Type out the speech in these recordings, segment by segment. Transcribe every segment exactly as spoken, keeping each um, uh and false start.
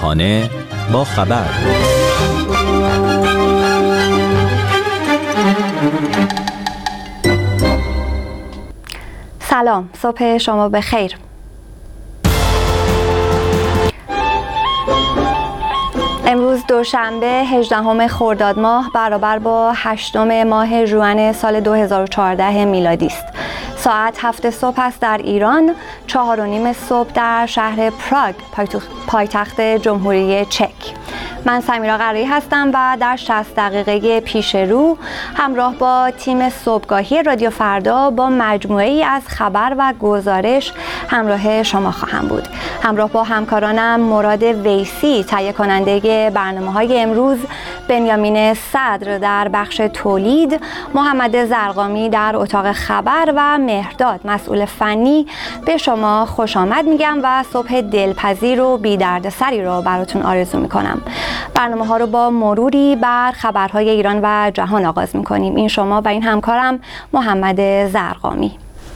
صبحانه با خبر. سلام، صبح شما بخیر. امروز دوشنبه هجدهم خرداد ماه برابر با هشتم ماه ژوئن سال دو هزار و چهارده میلادی است. ساعت هفت صبح است در ایران، چهار و نیم صبح در شهر پراگ، پایتخت جمهوری چک. من سمیرا قرایی هستم و در شصت دقیقه پیش رو همراه با تیم صبحگاهی رادیو فردا با مجموعه ای از خبر و گزارش همراه شما خواهم بود. همراه با همکارانم مراد ویسی تهیه کننده برنامه‌های امروز، بنیامین صدر در بخش تولید، محمد زرقامی در اتاق خبر و مهرداد مسئول فنی به شما خوش آمد میگم و صبح دلپذیر و بی دردسری رو براتون آرزو میکنم. برنامه ها رو با مروری بر خبرهای ایران و جهان آغاز میکنیم. این شما و این همکارم محمد زرقامی.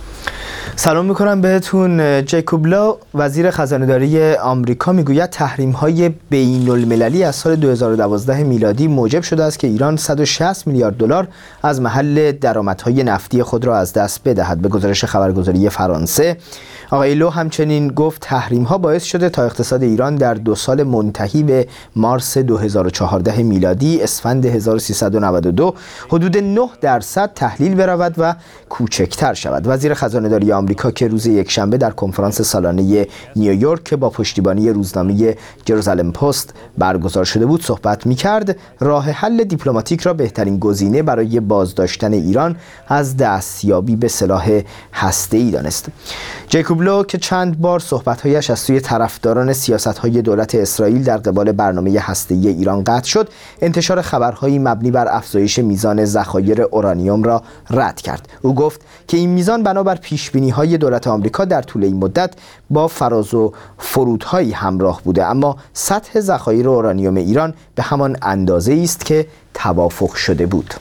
سلام میکنم بهتون. جیکوب لو وزیر خزانه‌داری آمریکا میگوید تحریم‌های بین‌المللی از سال دو هزار و دوازده میلادی موجب شده است که ایران صد و شصت میلیارد دلار از محل درآمدهای نفتی خود را از دست بدهد. به گزارش خبرگزاری فرانسه، آقای لو همچنین گفت تحریم‌ها باعث شده تا اقتصاد ایران در دو سال منتهی به مارس دو هزار و چهارده میلادی اسفند هزار و سیصد و نود و دو حدود نه درصد تحلیل برود و کوچکتر شود. وزیر خزانه‌داری آمریکا که روز یکشنبه در کنفرانس سالانه نیویورک که با پشتیبانی روزنامه جروزالم پست برگزار شده بود صحبت می‌کرد، راه حل دیپلماتیک را بهترین گزینه برای بازداشتن ایران از دستیابی به سلاح هسته‌ای دانست. جیکوب لو که چند بار صحبت‌هایش از سوی طرفداران سیاست‌های دولت اسرائیل در قبال برنامه هسته‌ای ایران قطع شد، انتشار خبرهایی مبنی بر افزایش میزان ذخایر اورانیوم را رد کرد. او گفت که این میزان بنابر پیش‌بینی‌های دولت آمریکا در طول این مدت با فراز و فرودهایی همراه بوده، اما سطح ذخایر اورانیوم ایران به همان اندازه است که توافق شده بود.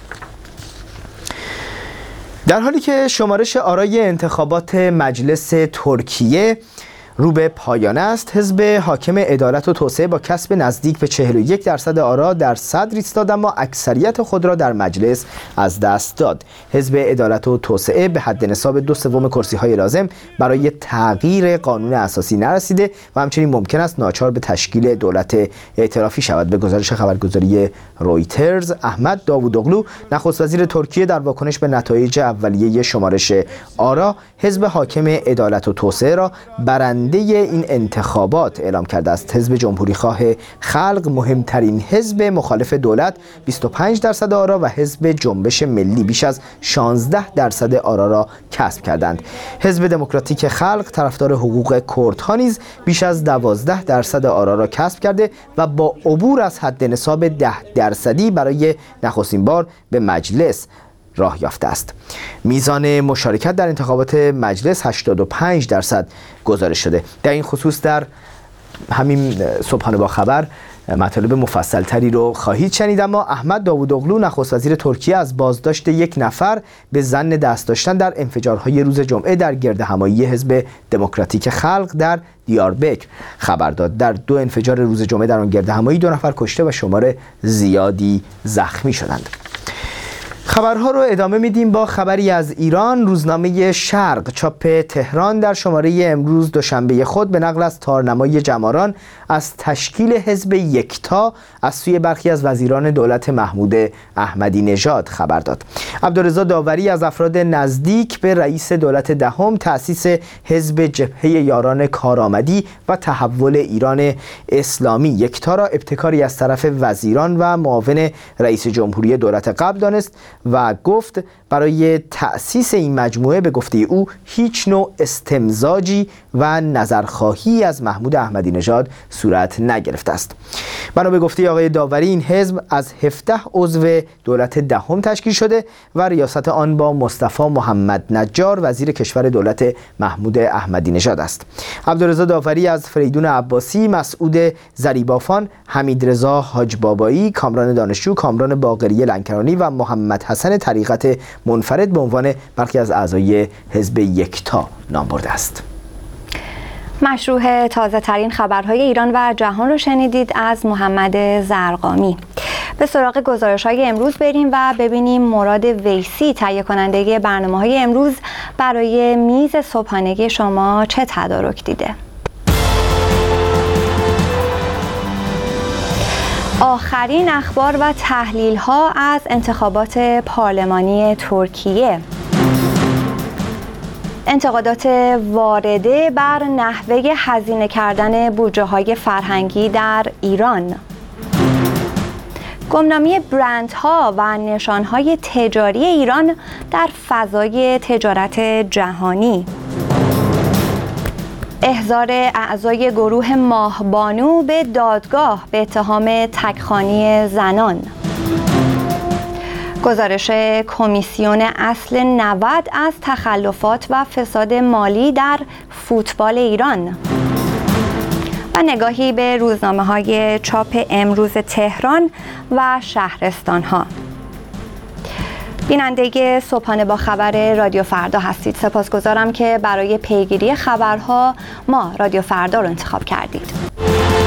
در حالی که شمارش آرای انتخابات مجلس ترکیه رو به پایان است، حزب حاکم عدالت و توسعه با کسب نزدیک به چهل و یک درصد آرا در صدر ایستاد، اما اکثریت خود را در مجلس از دست داد. حزب عدالت و توسعه به حد نصاب دو سوم کرسی‌های لازم برای تغییر قانون اساسی نرسیده و همچنین ممکن است ناچار به تشکیل دولت ائتلافی شود. به گزارش خبرگزاری رویترز، احمد داوودوغلو نخست وزیر ترکیه در واکنش به نتایج اولیه شمارش آرا حزب حاکم عدالت و توسعه را برنده این انتخابات اعلام کرده است. حزب جمهوری خواه خلق مهمترین حزب مخالف دولت بیست و پنج درصد آرا و حزب جنبش ملی بیش از شانزده درصد آرا را کسب کردند. حزب دموکراتیک خلق طرفدار حقوق کردها نیز بیش از دوازده درصد آرا را کسب کرده و با عبور از حد نصاب ده درصدی برای نخستین بار به مجلس راه یافته است. میزان مشارکت در انتخابات مجلس هشتاد و پنج درصد گزارش شده. در این خصوص در همین صبحانه با خبر مطالب مفصل تری رو خواهید شنید، اما احمد داوودوغلو نخست وزیر ترکیه از بازداشت یک نفر به ظن دست داشتن در انفجارهای روز جمعه در گردهمایی حزب دموکراتیک خلق در دیاربکر خبر داد. در دو انفجار روز جمعه در آن گردهمایی دو نفر کشته و شمار زیادی زخمی شدند. خبرها رو ادامه میدیم با خبری از ایران. روزنامه شرق چاپ تهران در شماره امروز دوشنبه خود به نقل از تارنمای جماران از تشکیل حزب یکتا از سوی برخی از وزیران دولت محمود احمدی نژاد خبر داد. عبدالرضا داوری از افراد نزدیک به رئیس دولت دهم تأسیس حزب جبهه یاران کارآمدی و تحول ایران اسلامی یکتا را ابتکاری از طرف وزیران و معاون رئیس جمهوری دولت قبل دانست و گفت برای تأسیس این مجموعه به گفته او هیچ نوع استمزاجی و نظرخواهی از محمود احمدی نژاد صورت نگرفته است. بنا به گفته آقای داوری این حزب از هفده عضو دولت دهم تشکیل شده و ریاست آن با مصطفی محمد نجار وزیر کشور دولت محمود احمدی نژاد است. عبدالرضا داوری از فریدون عباسی، مسعود زریبافان، حمیدرضا حاج بابایی، کامران دانشجو، کامران باقری لنکرانی و محمد حسن طریقت منفرد به عنوان برخی از اعضای حزب یکتا نام برده است. مشروع تازه ترین خبرهای ایران و جهان رو شنیدید از محمد زرقامی. به سراغ گزارش های امروز بریم و ببینیم مراد ویسی تهیه کننده برنامه های امروز برای میز صبحانگی شما چه تدارک دیده. آخرین اخبار و تحلیل ها از انتخابات پارلمانی ترکیه. انتقادات وارده بر نحوه هزینه کردن بودجه های فرهنگی در ایران. گمنامی برندها و نشانهای تجاری ایران در فضای تجارت جهانی. احضار اعضای گروه ماهبانو به دادگاه به اتهام تکخوانی زنان. گزارش کمیسیون اصل نود از تخلفات و فساد مالی در فوتبال ایران و نگاهی به روزنامه‌های چاپ امروز تهران و شهرستان‌ها. بیننده صبحانه با خبر رادیو فردا هستید. سپاسگزارم که برای پیگیری خبرها ما رادیو فردا رو انتخاب کردید.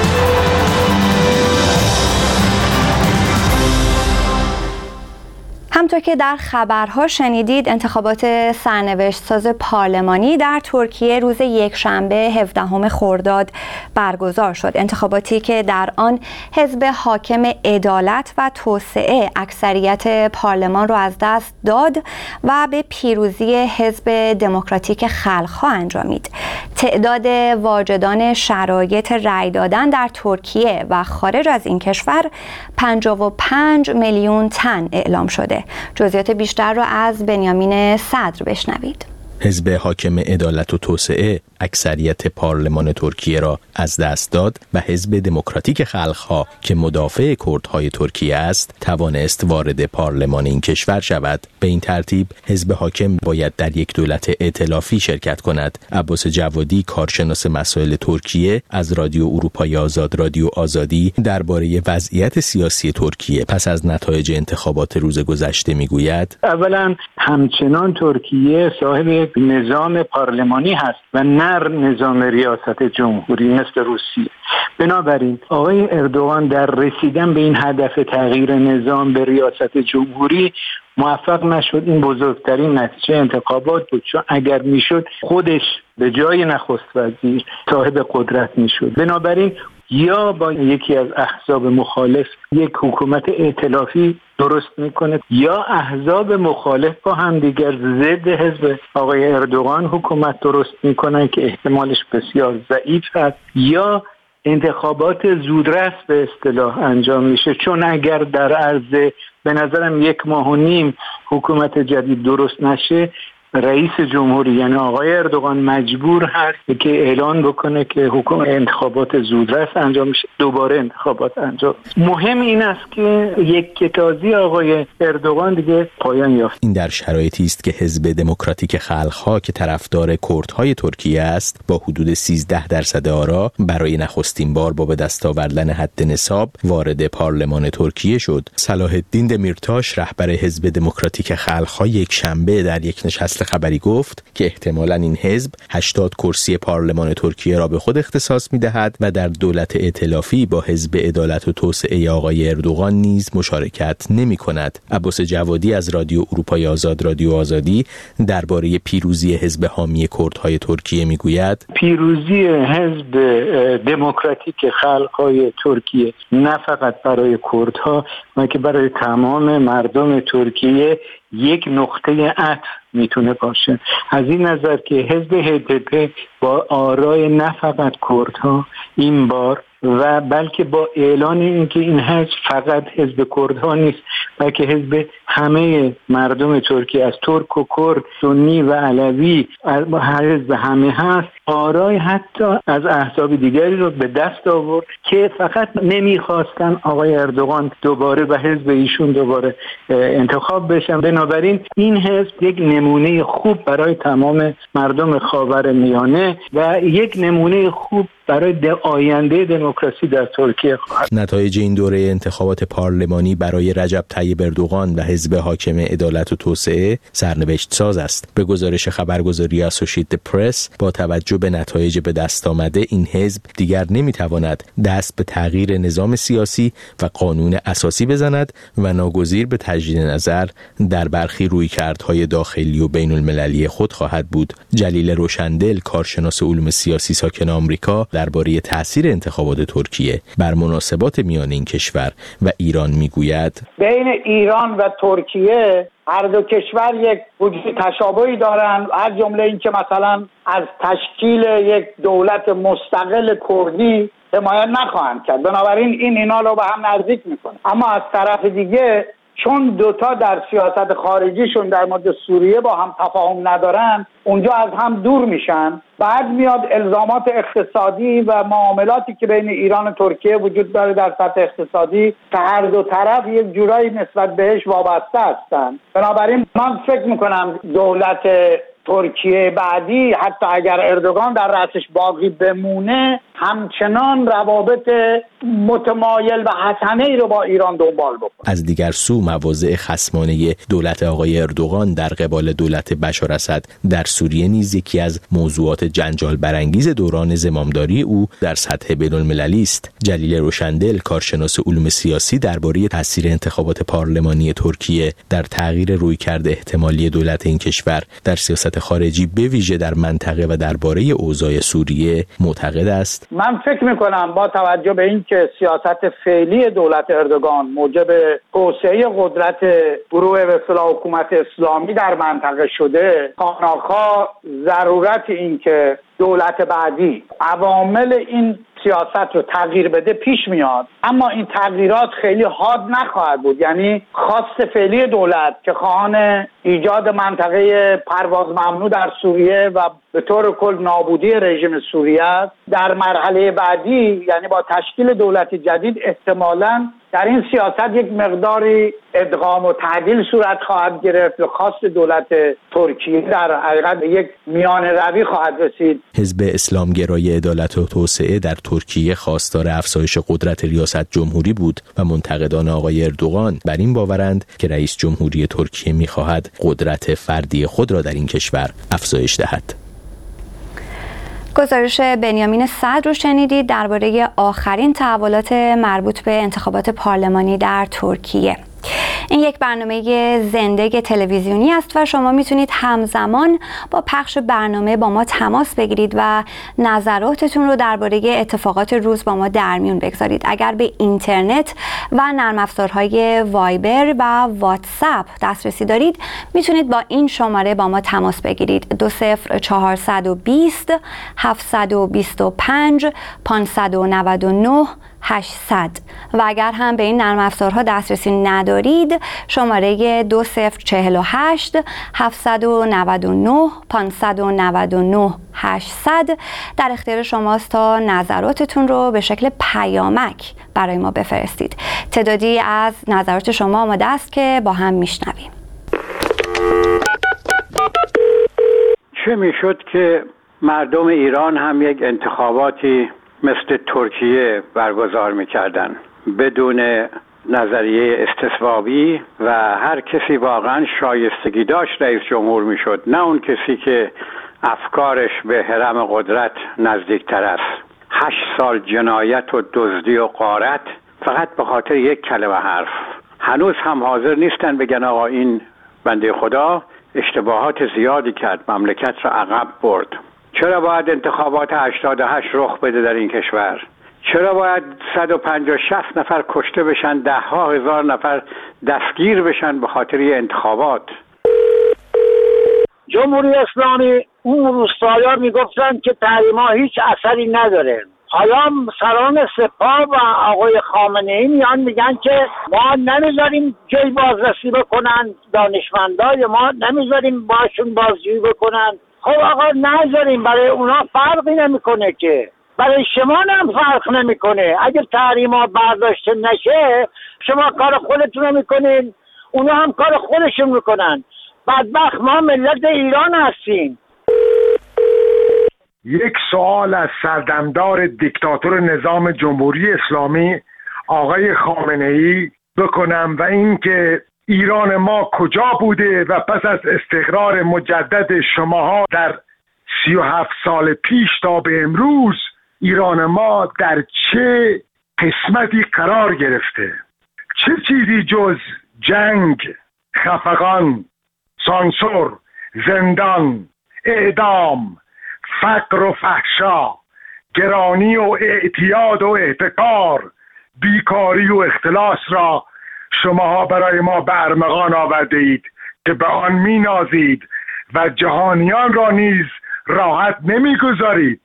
همطور که در خبرها شنیدید، انتخابات سرنوشت ساز پارلمانی در ترکیه روز یکشنبه هفدهم خرداد برگزار شد. انتخاباتی که در آن حزب حاکم عدالت و توسعه اکثریت پارلمان را از دست داد و به پیروزی حزب دموکراتیک خلق‌ها انجامید. تعداد واجدان شرایط رأی دادن در ترکیه و خارج از این کشور پنجاه و پنج میلیون تن اعلام شده. جزئیات بیشتر را از بنیامین صدر بشنوید. حزب حاکم عدالت و توسعه اکثریت پارلمان ترکیه را از دست داد و حزب دموکراتیک خلق‌ها که مدافع کردهای ترکیه است توانست وارد پارلمان این کشور شود. به این ترتیب حزب حاکم باید در یک دولت ائتلافی شرکت کند. عباس جوادی، کارشناس مسائل ترکیه از رادیو اروپای آزاد رادیو آزادی درباره وضعیت سیاسی ترکیه پس از نتایج انتخابات روز گذشته میگوید: اولا همچنان ترکیه صاحب نظام پارلمانی هست و نه نظام ریاست جمهوری مثل روسیه. بنابراین آقای اردوغان در رسیدن به این هدف تغییر نظام به ریاست جمهوری موفق نشد. این بزرگترین نتیجه انتخابات بود، چون اگر میشد خودش به جای نخست وزیر صاحب قدرت میشد. بنابراین یا با یکی از احزاب مخالف یک حکومت ائتلافی درست میکنه یا احزاب مخالف با هم دیگر ضد حزب آقای اردوغان حکومت درست میکنن که احتمالش بسیار ضعیف است، یا انتخابات زودرس به اصطلاح انجام میشه. چون اگر در عرض به نظرم یک ماه و نیم حکومت جدید درست نشه، رئیس جمهوری یعنی آقای اردوغان مجبور هست که اعلان بکنه که حکومت انتخابات زودرس انجام میشه، دوباره انتخابات انجام. مهم این است که یک کتازی آقای اردوغان دیگه پایان یافت. این در شرایطی است که حزب دموکراتیک خلق‌ها که طرفدار کردهای ترکیه است با حدود سیزده درصد آرا برای نخستین بار با به دست آوردن حد نصاب وارد پارلمان ترکیه شد. صلاح الدین دمیرتاش رهبر حزب دموکراتیک خلق‌ها یک شنبه در یک نشست خبری گفت که احتمالاً این حزب هشتاد کرسی پارلمان ترکیه را به خود اختصاص می‌دهد و در دولت ائتلافی با حزب عدالت و توسعه آقای اردوغان نیز مشارکت نمی‌کند. عباس جوادی از رادیو اروپای آزاد رادیو آزادی درباره پیروزی حزب حامی کردهای ترکیه میگوید: پیروزی حزب دموکراتیک خلق‌های ترکیه نه فقط برای کردها بلکه برای تمام مردم ترکیه یک نقطه عطف میتونه باشه. از این نظر که حزب هی دی پی با آرای نه فقط کردها این بار و بلکه با اعلان اینکه این حزب فقط حزب کردها نیست بلکه حزب همه مردم ترکیه از ترک و کرد، سنی و علوی، حزب همه هست، آرای حتی از احزاب دیگری رو به دست آورد که فقط نمیخواستن آقای اردوغان دوباره و حزب ایشون دوباره انتخاب بشن. بنابراین این حزب یک نمونه خوب برای تمام مردم خاورمیانه و یک نمونه خوب برای آینده دموکراسی در ترکیه خواهد. نتایج این دوره انتخابات پارلمانی برای رجب طیب اردوغان و حزب حاکم عدالت و توسعه سرنوشت ساز است. به گزارش خبرگزاری اسوشییتد پرس، با توجه به نتایج به دست آمده این حزب دیگر نمیتواند دست به تغییر نظام سیاسی و قانون اساسی بزند و ناگزیر به تجدید نظر در برخی رویکردهای داخلی و بین المللی خود خواهد بود. جلیل روشندل، کارشناس علوم سیاسی ساکن آمریکا، درباره تاثیر انتخابات ترکیه بر مناسبات میان این کشور و ایران میگوید: بین ایران و ترکیه هر دو کشور یک وجود تشابهی دارند، از جمله این که مثلا از تشکیل یک دولت مستقل کردی حمایت نخواهند کرد. بنابراین این اینا رو به هم نزدیک میکنه. اما از طرف دیگه چون دوتا در سیاست خارجیشون در مورد سوریه با هم تفاهم ندارن، اونجا از هم دور میشن. بعد میاد الزامات اقتصادی و معاملاتی که بین ایران و ترکیه وجود داره در سطح اقتصادی که هر دو طرف یک جورایی نسبت بهش وابسته هستن. بنابراین من فکر میکنم دولت ترکیه بعدی حتی اگر اردوغان در رأسش باقی بمونه همچنان روابط متمایل و حسنه ای رو با ایران دنبال بکنه. از دیگر سو مواضع خصمانه دولت آقای اردوغان در قبال دولت بشار اسد در سوریه نیز یکی از موضوعات جنجال برانگیز دوران زمامداری او در سطح بین المللی است. جلیل روشندل، کارشناس علوم سیاسی، درباره تاثیر انتخابات پارلمانی ترکیه در تغییر رویکرد احتمالی دولت این کشور در سیاست خارجی به ویژه در منطقه و درباره اوضاع سوریه معتقد است: من فکر میکنم با توجه به اینکه سیاست فعلی دولت اردوغان موجب توسعه قدرت گروه به اصطلاح حکومت اسلامی در منطقه شده، خاناخا ضرورت این که دولت بعدی عوامل این سیاست رو تغییر بده پیش میاد. اما این تغییرات خیلی حاد نخواهد بود. یعنی خواست فعلی دولت که خواهان ایجاد منطقه پرواز ممنوع در سوریه و به طور کل نابودی رژیم سوریه است، در مرحله بعدی یعنی با تشکیل دولت جدید احتمالاً در این سیاست یک مقداری ادغام و تعدیل صورت خواهد گرفت و خواست دولت ترکیه در حقیقت یک میان روی خواهد رسید. حزب اسلامگرای عدالت و توسعه در ترکیه خواستار افزایش قدرت ریاست جمهوری بود و منتقدان آقای اردوغان بر این باورند که رئیس جمهوری ترکیه می‌خواهد قدرت فردی خود را در این کشور افزایش دهد. گزارش بنیامین صدر رو شنیدید درباره آخرین تحولات مربوط به انتخابات پارلمانی در ترکیه. این یک برنامه زنده تلویزیونی است و شما میتونید همزمان با پخش برنامه با ما تماس بگیرید و نظراتتون رو درباره اتفاقات روز با ما در میون بگذارید. اگر به اینترنت و نرم افزارهای وایبر و واتساپ دسترسی دارید میتونید با این شماره با ما تماس بگیرید: دو صفر چهارصد و بیست هفتصد و بیست و پنج پانصد و نود و نه هشتصد. و اگر هم به این نرم افزارها دسترسی ندارید شماره دو صفر چهل و هشت هفتصد و نود و نه پانصد و نود و نه هشتصد در اختیار شماست تا نظراتتون رو به شکل پیامک برای ما بفرستید. تعدادی از نظرات شما آماده است که با هم میشنویم. چه میشد که مردم ایران هم یک انتخاباتی مثل ترکیه برگزار میکردن بدون نظریه استصوابی و هر کسی واقعا شایستگی داشت رئیس جمهور میشد، نه اون کسی که افکارش به هرم قدرت نزدیکتر است. هشت سال جنایت و دزدی و غارت فقط به خاطر یک کلمه حرف. هنوز هم حاضر نیستن بگن آقا این بنده خدا اشتباهات زیادی کرد، مملکت را عقب برد. چرا باید انتخابات هشتاد و هشت رخ بده در این کشور؟ چرا باید صد و پنجاه شصت نفر کشته بشن، ده ها هزار نفر دستگیر بشن به خاطر انتخابات؟ جمهوری اسلامی اون روستایان میگفتن که تحریما هیچ اثری نداره. حالا سران سپاه و آقای خامنه ای میان میگن که ما نمیذاریم جای بازرسی بکنن، دانشمندای ما نمیذاریم باشون بازجویی بکنن. خب آقا نذاریم، برای اونا فرقی نمیکنه که، برای شما هم فرق نمیکنه. اگر تحریما برداشته نشه شما کار خودتون رو میکنین، اونا هم کار خودشون میکنن. بدبخت ما ملت ایران هستیم. یک سوال از سردمدار دیکتاتور نظام جمهوری اسلامی آقای خامنه‌ای بکنم و اینکه ایران ما کجا بوده و پس از استقرار مجدد شماها در سی و هفت سال پیش تا به امروز ایران ما در چه قسمتی قرار گرفته؟ چه چیزی جز جنگ، خفقان، سانسور، زندان، اعدام، فقر و فحشا، گرانی و اعتیاد و احتکار، بیکاری و اختلاس را شماها برای ما به ارمغان آورده اید که به آن می نازید و جهانیان را نیز راحت نمی گذارید.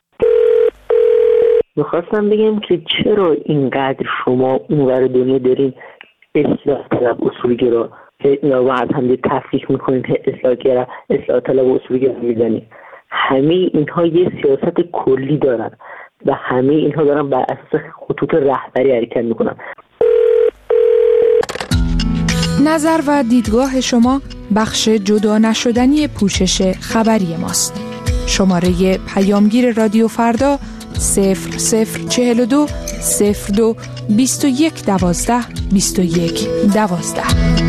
میخواستم بگم که چرا اینقدر شما اونور دنیا دارین اصلاح طلب اصولگرا و از هم تفکیک میکنین، اصلاح اصلاح طلب اصولگرا میزنین. همه اینها یه سیاست کلی دارن و همه اینها دارن بر اساس خطوط رهبری حرکت میکنن. نظر و دیدگاه شما بخش جدا نشدنی پوشش خبری ماست. شماره پیامگیر رادیو فردا صفر صفر چهل و دو صفر دو بیست و یک دوازده بیست و یک دوازده.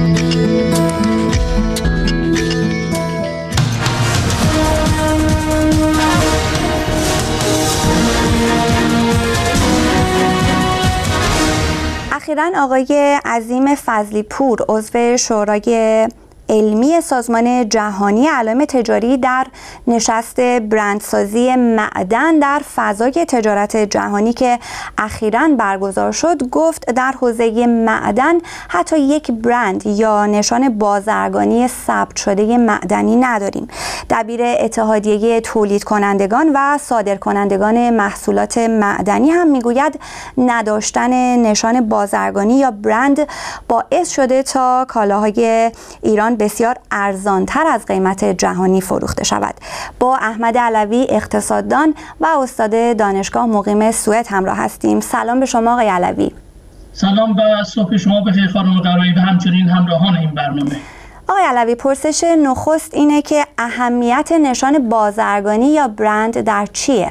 اخیراً آقای عظیم فضلی پور عضو شورای علمی سازمان جهانی علائم تجاری در نشست برندسازی معدن در فضای تجارت جهانی که اخیراً برگزار شد گفت در حوزه معدن حتی یک برند یا نشان بازرگانی ثبت شده معدنی نداریم. دبیر اتحادیه تولید کنندگان و صادر کنندگان محصولات معدنی هم میگوید نداشتن نشان بازرگانی یا برند باعث شده تا کالاهای ایران بسیار ارزانتر از قیمت جهانی فروخته شود. با احمد علوی اقتصاددان و استاد دانشگاه مقیم سوئد همراه هستیم. سلام به شما آقای علوی. سلام و صبح شما بخیر خانم قرایی و همچنین همراهان این برنامه. آقای علوی، پرسش نخست اینه که اهمیت نشان بازرگانی یا برند در چیه؟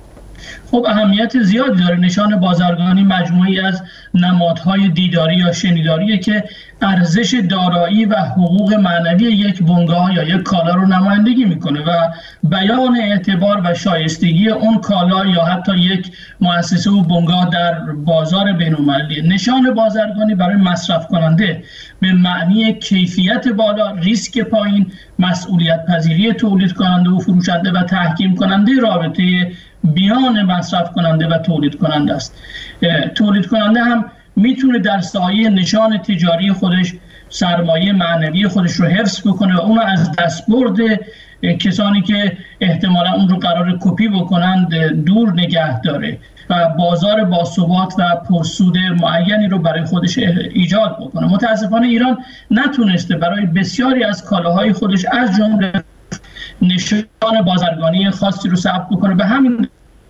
خب اهمیت زیادی داره. نشان بازرگانی مجموعی از نمادهای دیداری یا شنیداریه که ارزش دارایی و حقوق معنوی یک بنگاه یا یک کالا رو نمایندگی میکنه و بیان اعتبار و شایستگی اون کالا یا حتی یک مؤسسه و بنگاه در بازار بین‌المللی. نشان بازرگانی برای مصرف کننده به معنی کیفیت بالا، ریسک پایین، مسئولیت پذیری تولید کننده و فروشنده و تحکیم کننده رابطه بیان مصرف کننده و تولید کننده است. تولید کننده هم میتونه در سایه نشان تجاری خودش سرمایه معنوی خودش رو حفظ بکنه و اون از دستبرد کسانی که احتمالا اون رو قرار کپی بکنند دور نگه داره و بازار باثبات و پرسود معینی رو برای خودش ایجاد بکنه. متاسفانه ایران نتونسته برای بسیاری از کالاهای خودش از جمله نشان بازرگانی خاصی رو ثبت بکنه. به همین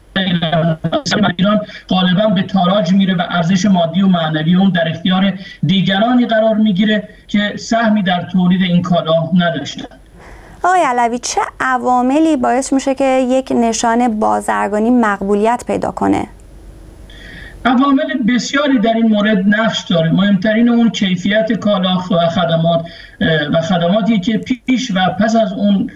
ایران غالبا به تاراج میره و ارزش مادی و معنوی اون در اختیار دیگرانی قرار میگیره که سهمی در تولید این کالا نداشتن. آقای علوی، چه عواملی باعث میشه که یک نشان بازرگانی مقبولیت پیدا کنه؟ عوامل بسیاری در این مورد نقش داره. مهمترین اون کیفیت کالا و خدمات و خدماتی که پیش و پس از اون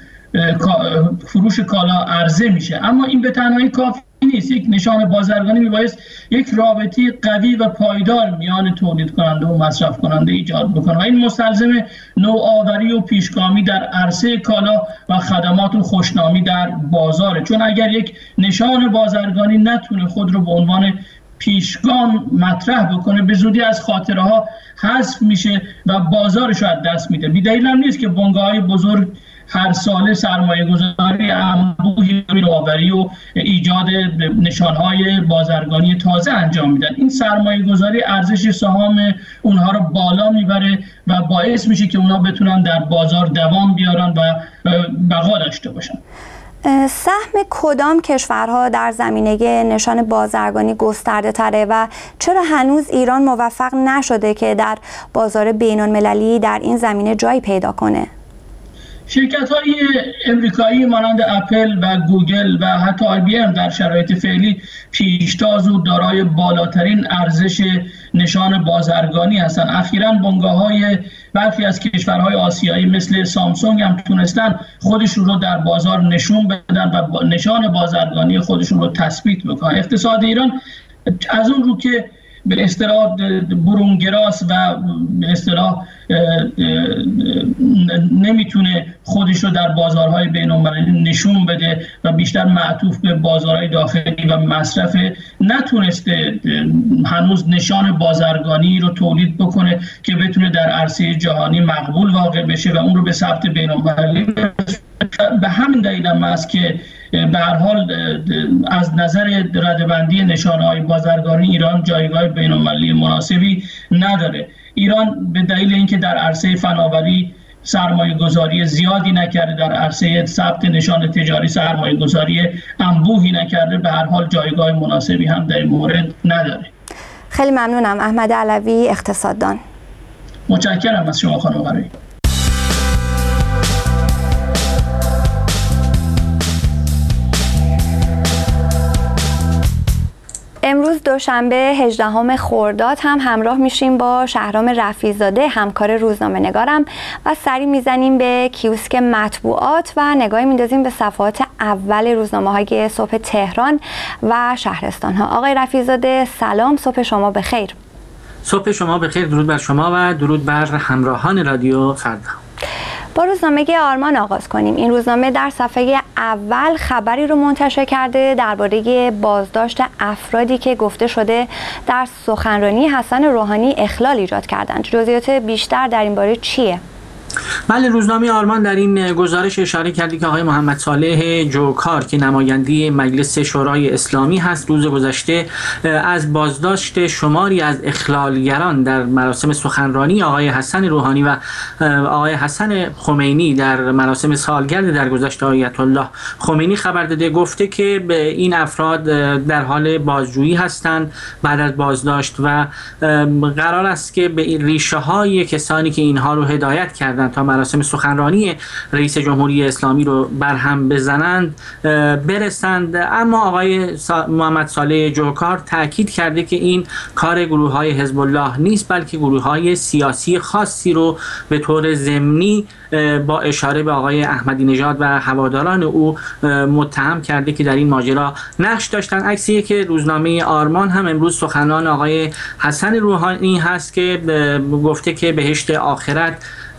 فروش کالا عرضه میشه. اما این به تنهایی کافی نیست. یک نشان بازرگانی میبایست یک رابطه قوی و پایدار میان تولید کننده و مصرف کننده ایجاد بکنه و این مستلزم نوآوری و پیشگامی در عرصه کالا و خدمات و خوشنامی در بازاره. چون اگر یک نشان بازرگانی نتونه خود رو به عنوان پیشگام مطرح بکنه به زودی از خاطره ها حذف میشه و بازارش رو از دست میده. بی‌دلیل هم نیست که بنگاه‌های بزرگ هر ساله سرمایه گذاری انبوهی نوآوری و ایجاد نشانهای بازرگانی تازه انجام میدن. این سرمایه گذاری ارزش سهام اونها رو بالا میبره و باعث میشه که اونها بتونن در بازار دوام بیارن و بقا داشته باشن. سهم کدام کشورها در زمینه نشان بازرگانی گسترده تره و چرا هنوز ایران موفق نشده که در بازار بین المللی در این زمینه جایی پیدا کنه؟ شرکت‌های امریکایی مانند اپل و گوگل و حتی آی بی ام در شرایط فعلی پیشتاز و دارای بالاترین ارزش نشان بازرگانی هستند. اخیراً بنگاه‌های برخی از کشورهای آسیایی مثل سامسونگ هم تونستن خودشون رو در بازار نشون بدن و نشان بازرگانی خودشون رو تثبیت بکنن. اقتصاد ایران از اون رو که به اصطلاح برونگراس و به اصطلاح نمیتونه خودش رو در بازارهای بین‌المللی نشون بده و بیشتر معطوف به بازارهای داخلی و مصرف، نتونسته هنوز نشان بازرگانی رو تولید بکنه که بتونه در عرصه جهانی مقبول واقع بشه و اون رو به ثبت بین‌المللی برسونه. به همین دلیل هم است که به هر حال از نظر ردبندی نشانه‌های بازرگانی ایران جایگاه بین‌المللی مناسبی نداره. ایران به دلیل اینکه در عرصه فناوری سرمایه گذاری زیادی نکرده، در عرصه ثبت نشان تجاری سرمایه گذاری انبوهی نکرده، به هر حال جایگاه مناسبی هم در این مورد نداره. خیلی ممنونم. احمد علوی، اقتصاددان. متشکرم از شما خانم قرایی. امروز دوشنبه هجدهم خرداد هم همراه میشیم با شهرام رفیع‌زاده، همکار روزنامه نگارم، و سری میزنیم به کیوسک مطبوعات و نگاهی میندازیم به صفحات اول روزنامه های صبح تهران و شهرستان ها. آقای رفیع‌زاده سلام، صبح شما بخیر. صبح شما بخیر، درود بر شما و درود بر همراهان رادیو فردا. با روزنامه آرمان آغاز کنیم. این روزنامه در صفحه اول خبری رو منتشر کرده درباره بازداشت افرادی که گفته شده در سخنرانی حسن روحانی اخلال ایجاد کردند. جزئیات بیشتر در این باره چیه؟ بله، روزنامه آرمان در این گزارش اشاره کرده که آقای محمد صالح جوکار که نماینده مجلس شورای اسلامی هست، روز گذشته از بازداشت شماری از اخلالگران در مراسم سخنرانی آقای حسن روحانی و آقای حسن خمینی در مراسم سالگرد درگذشت آیت الله خمینی خبر داده. گفته که به این افراد در حال بازجویی هستند بعد از بازداشت و قرار است که به ریشه های کسانی که اینها رو هدایت کردند تا مراسم سخنرانی رئیس جمهوری اسلامی رو برهم بزنند برسند. اما آقای محمد صالح جوکار تاکید کرده که این کار گروه‌های حزب الله نیست، بلکه گروه‌های سیاسی خاصی رو به طور ضمنی با اشاره به آقای احمدی نژاد و هواداران او متهم کرده که در این ماجرا نقش داشتن. عکسی که روزنامه آرمان هم امروز سخنان آقای حسن روحانی هست که گفته که بهشت آخرت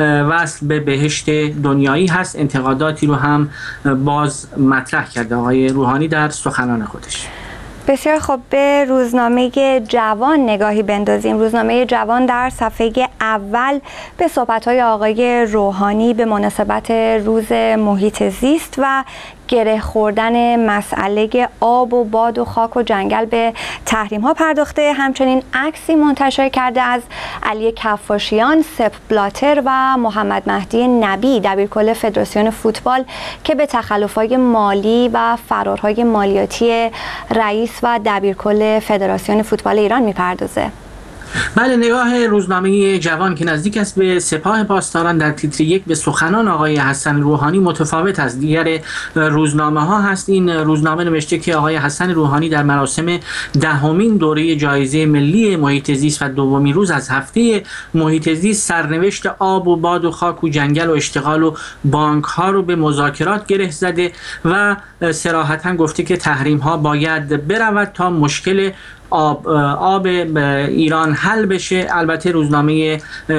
وصل به بهشت دنیایی هست. انتقاداتی رو هم باز مطرح کرده آقای روحانی در سخنان خودش. بسیار خوب، به روزنامه جوان نگاهی بندازیم. روزنامه جوان در صفحه اول به صحبت‌های آقای روحانی به مناسبت روز محیط زیست و گره خوردن مسئله آب و باد و خاک و جنگل به تحریم ها پرداخته. همچنین عکسی منتشر کرده از علی کفاشیان، سپ بلاتر و محمد مهدی نبی، دبیرکل فدراسیون فوتبال، که به تخلف‌های مالی و فرارهای مالیاتی رئیس و دبیرکل فدراسیون فوتبال ایران میپردازه. بله، نگاه روزنامه جوان که نزدیک است به سپاه پاسداران در تیتر یک به سخنان آقای حسن روحانی متفاوت از دیگر روزنامه ها هست. این روزنامه نوشته که آقای حسن روحانی در مراسم دهمین دوره جایزه ملی محیط زیست و دومین روز از هفته محیط زیست سرنوشت آب و باد و خاک و جنگل و اشتغال و بانک ها رو به مذاکرات گره زده و صراحتاً گفته که تحریم ها باید برود تا مشکل آب, آب ایران حل بشه. البته روزنامه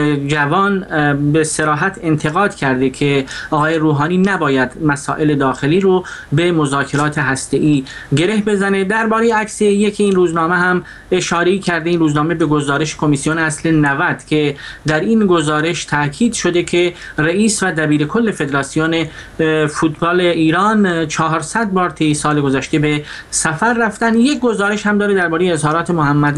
جوان به صراحت انتقاد کرده که آقای روحانی نباید مسائل داخلی رو به مذاکرات هسته‌ای گره بزنه. درباره عکس یک این روزنامه هم اشاره کرده. این روزنامه به گزارش کمیسیون اصل نود که در این گزارش تاکید شده که رئیس و دبیرکل فدراسیون فوتبال ایران چهارصد بار طی سال گذشته به سفر رفتن. یک گزارش هم داره درباره اظهارات محمد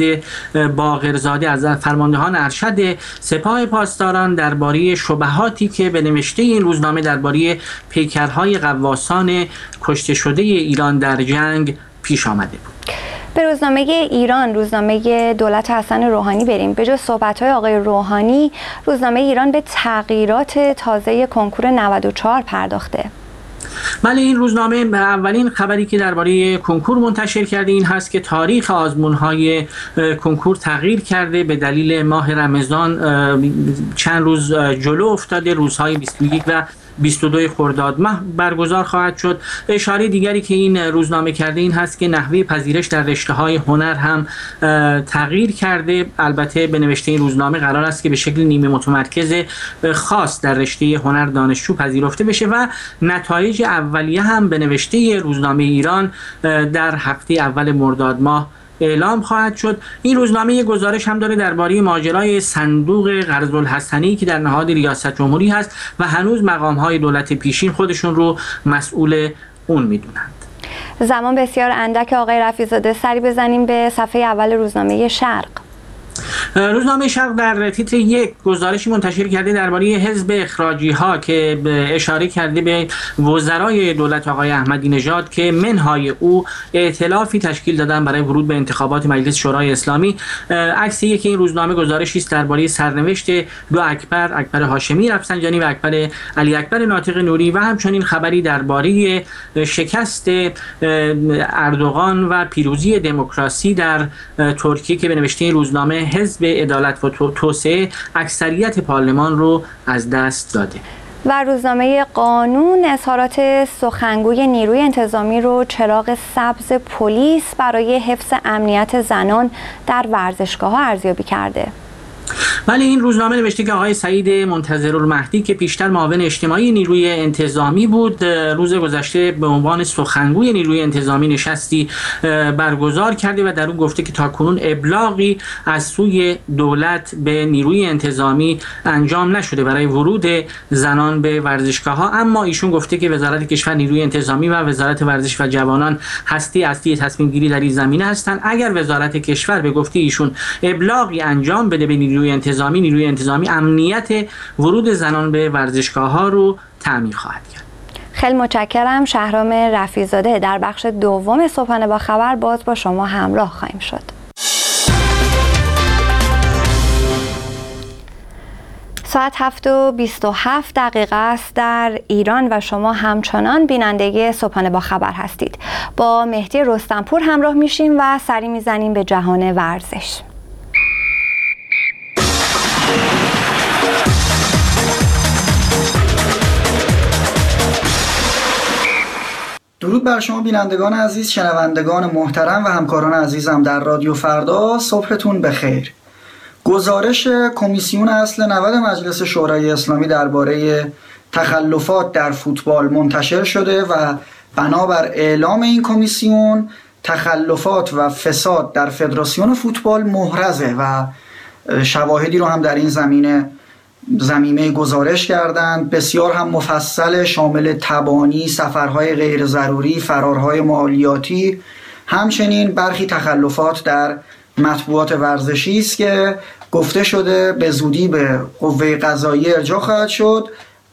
باقرزاده از فرماندهان ارشد سپاه پاسداران درباره شبهاتی که به نوشته این روزنامه درباره پیکرهای غواصان کشته شده ایران در جنگ پیش آمده بود. به روزنامه ایران، روزنامه دولت حسن روحانی بریم. به جز صحبت‌های آقای روحانی، روزنامه ایران به تغییرات تازه کنکور نود و چهار پرداخته. بله، این روزنامه اولین خبری که درباره کنکور منتشر کرده این هست که تاریخ آزمون‌های کنکور تغییر کرده. به دلیل ماه رمضان چند روز جلو افتاده، روزهای بیست و یک و بیست و دو خرداد ماه برگزار خواهد شد. اشاره دیگری که این روزنامه کرده این هست که نحوه پذیرش در رشته‌های هنر هم تغییر کرده. البته به نوشته این روزنامه قرار است که به شکل نیمه متمرکز خاص در رشته هنر دانشجو پذیرفته بشه و نتایج اولیه هم به نوشته روزنامه ایران در هفته اول مرداد ماه اعلام خواهد شد. این روزنامه یک گزارش هم داره درباره ماجرای صندوق قرض الحسنی که در نهاد ریاست جمهوری هست و هنوز مقام‌های دولت پیشین خودشون رو مسئول اون میدونند. زمان بسیار اندک آقای رفیع‌زاده، سری بزنیم به صفحه اول روزنامه شرق. روزنامه شرق در تیتر یک گزارشی منتشر کرده درباره حزب اخراجی ها که اشاره کرده به وزرای دولت آقای احمدی نژاد که منهای او ائتلافی تشکیل دادن برای ورود به انتخابات مجلس شورای اسلامی. عکس یک این روزنامه گزارشی است درباره سرنوشت دو اکبر، اکبر هاشمی رفسنجانی و اکبر علی اکبر ناطق نوری و همچنین خبری درباره شکست اردوغان و پیروزی دموکراسی در ترکیه که به نوشته این روزنامه حزب عدالت و توسعه اکثریت پارلمان رو از دست داده. و روزنامه قانون اظهارات سخنگوی نیروی انتظامی رو چراغ سبز پلیس برای حفظ امنیت زنان در ورزشگاه‌ها ارزیابی کرده. ولی این روزنامه نوشته که آقای سعید منتظرالمهدی که پیشتر معاون اجتماعی نیروی انتظامی بود، روز گذشته به عنوان سخنگوی نیروی انتظامی نشستی برگزار کرده و در اون گفته که تاکنون ابلاغی از سوی دولت به نیروی انتظامی انجام نشده برای ورود زنان به ورزشگاه‌ها. اما ایشون گفته که وزارت کشور، نیروی انتظامی و وزارت ورزش و جوانان هستی اصلی تصمیم گیری در این زمینه هستند. اگر وزارت کشور به گفته ایشون ابلاغی انجام بده به نیروی انتظامی، نیروی انتظامی امنیت ورود زنان به ورزشگاه‌ها رو تامین خواهد کرد. خیلی متشکرم. شهرام رفیع‌زاده. در بخش دوم صبحانه با خبر باز با شما همراه خواهیم شد. ساعت هفت و بیست و هفت دقیقه است در ایران و شما همچنان بیننده صبحانه با خبر هستید. با مهدی رستمپور همراه میشیم و سری میزنیم به جهان ورزش. درود بر شما بینندگان عزیز، شنوندگان محترم و همکاران عزیزم در رادیو فردا. صبحتون بخیر. گزارش کمیسیون اصل نود مجلس شورای اسلامی درباره تخلفات در فوتبال منتشر شده و بنابر اعلام این کمیسیون تخلفات و فساد در فدراسیون فوتبال محرزه و شواهدی رو هم در این زمینه زمینه گزارش کردند. بسیار هم مفصل، شامل تبانی، سفرهای غیر ضروری، فرارهای مالیاتی، همچنین برخی تخلفات در مطبوعات ورزشی است که گفته شده به زودی به قوه قضاییه ارجاع خواهد شد.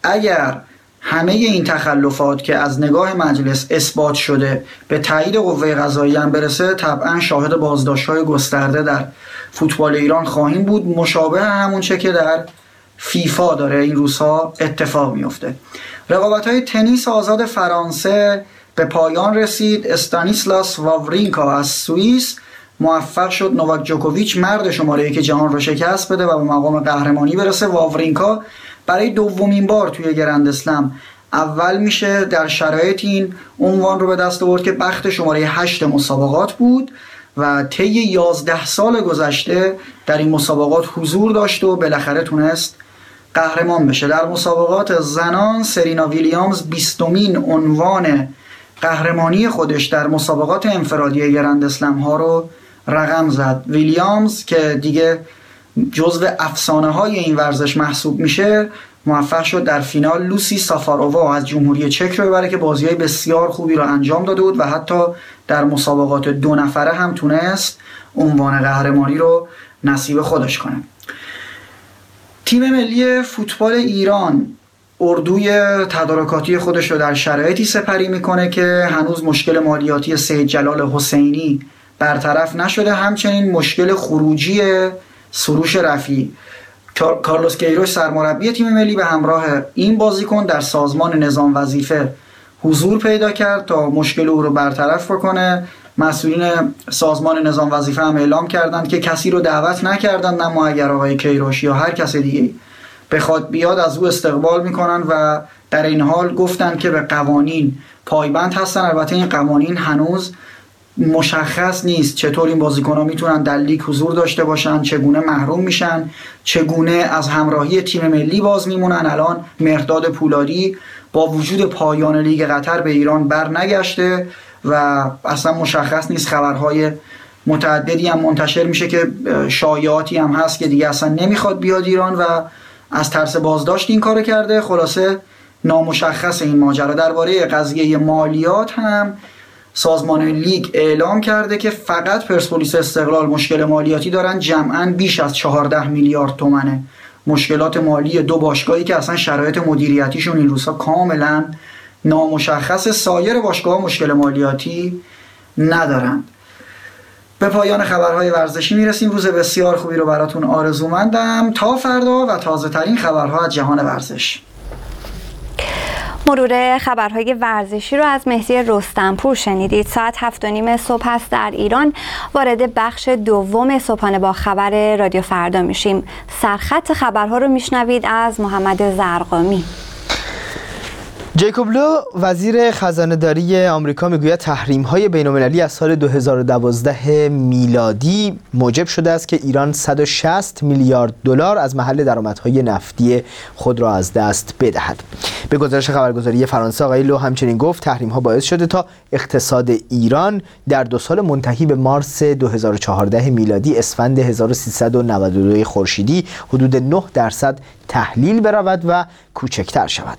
اگر همه این تخلفات که از نگاه مجلس اثبات شده به تایید قوه قضاییه هم برسه، طبعا شاهد بازداشت‌های گسترده در فوتبال ایران خواهیم بود، مشابه همون چه که در فیفا داره این روزها اتفاق میفته. رقابت‌های تنیس آزاد فرانسه به پایان رسید. استانیسلاس واورینکا از سوئیس موفق شد نوواک جوکوویچ، مرد شماره یک جهان رو شکست بده و به مقام قهرمانی برسه. واورینکا برای دومین بار توی گرند اسلم اول میشه. در شرایط این عنوان رو به دست آورد که بخت شماره هشت مسابقات بود و طی یازده سال گذشته در این مسابقات حضور داشت و بالاخره تونست قهرمان بشه. در مسابقات زنان سرینا ویلیامز بیستمین عنوان قهرمانی خودش در مسابقات انفرادی گرند اسلم ها رو رقم زد. ویلیامز که دیگه جزو افسانه های این ورزش محسوب میشه، موفق شد در فینال لوسی سافارووا از جمهوری چک رو ببره که بازی‌های بسیار خوبی رو انجام داده بود و حتی در مسابقات دو نفره هم تونست عنوان قهرمانی رو نصیب خودش کنه. تیم ملی فوتبال ایران اردوی تدارکاتی خودش رو در شرایطی سپری میکنه که هنوز مشکل مالیاتی سید جلال حسینی برطرف نشده. همچنین مشکل خروجی سروش رفیعی. کارلوس کیروش سرمربی تیم ملی به همراه این بازیکن در سازمان نظام وظیفه حضور پیدا کرد تا مشکل او رو برطرف بکنه. مسئولین سازمان نظام وظیفه هم اعلام کردند که کسی رو دعوت نکردند، اما اگر آقای کیروش یا هر کس دیگه بخواد بیاد از او استقبال میکنن و در این حال گفتند که به قوانین پایبند هستن. البته این قوانین هنوز مشخص نیست چطور این بازیکن‌ها میتونن در لیگ حضور داشته باشن، چگونه محروم میشن، چگونه از همراهی تیم ملی باز میمونن. الان مهرداد پولادی با وجود پایان لیگ قطر به ایران بر نگشته و اصلا مشخص نیست. خبرهای متعددی هم منتشر میشه که شایعاتی هم هست که دیگه اصلا نمیخواد بیاد ایران و از ترس بازداشت این کارو کرده. خلاصه نامشخص این ماجرا. درباره قضیه مالیات هم سازمان لیگ اعلام کرده که فقط پرسپولیس استقلال مشکل مالیاتی دارن، جمعاً بیش از چهارده میلیارد تومنه مشکلات مالی دو باشگاهی که اصلا شرایط مدیریتیشون این روزها کاملا نامشخص. سایر باشگاه‌ها مشکل مالیاتی ندارند. به پایان خبرهای ورزشی میرسیم. روز بسیار خوبی رو براتون آرزومندم. تا فردا و تازه ترین خبرها از جهان ورزش. مرور خبرهای ورزشی رو از مهدی رستمپور شنیدید. ساعت هفت و نیم صبح است در ایران. وارد بخش دوم صبحانه با خبر رادیو فردا میشیم. سرخط خبرها رو میشنوید از محمد زرقامی. جیکوب لو وزیر خزانه‌داری آمریکا میگوید تحریم‌های بین‌المللی از سال دو هزار و دوازده میلادی موجب شده است که ایران صد و شصت میلیارد دلار از محل درآمدهای نفتی خود را از دست بدهد. به گزارش خبرگزاری فرانسه آقای لو همچنین گفت تحریم‌ها باعث شده تا اقتصاد ایران در دو سال منتهی به مارس دو هزار و چهارده میلادی اسفند هزار و سیصد و نود و دو خورشیدی حدود نه درصد تحلیل برود و کوچکتر شود.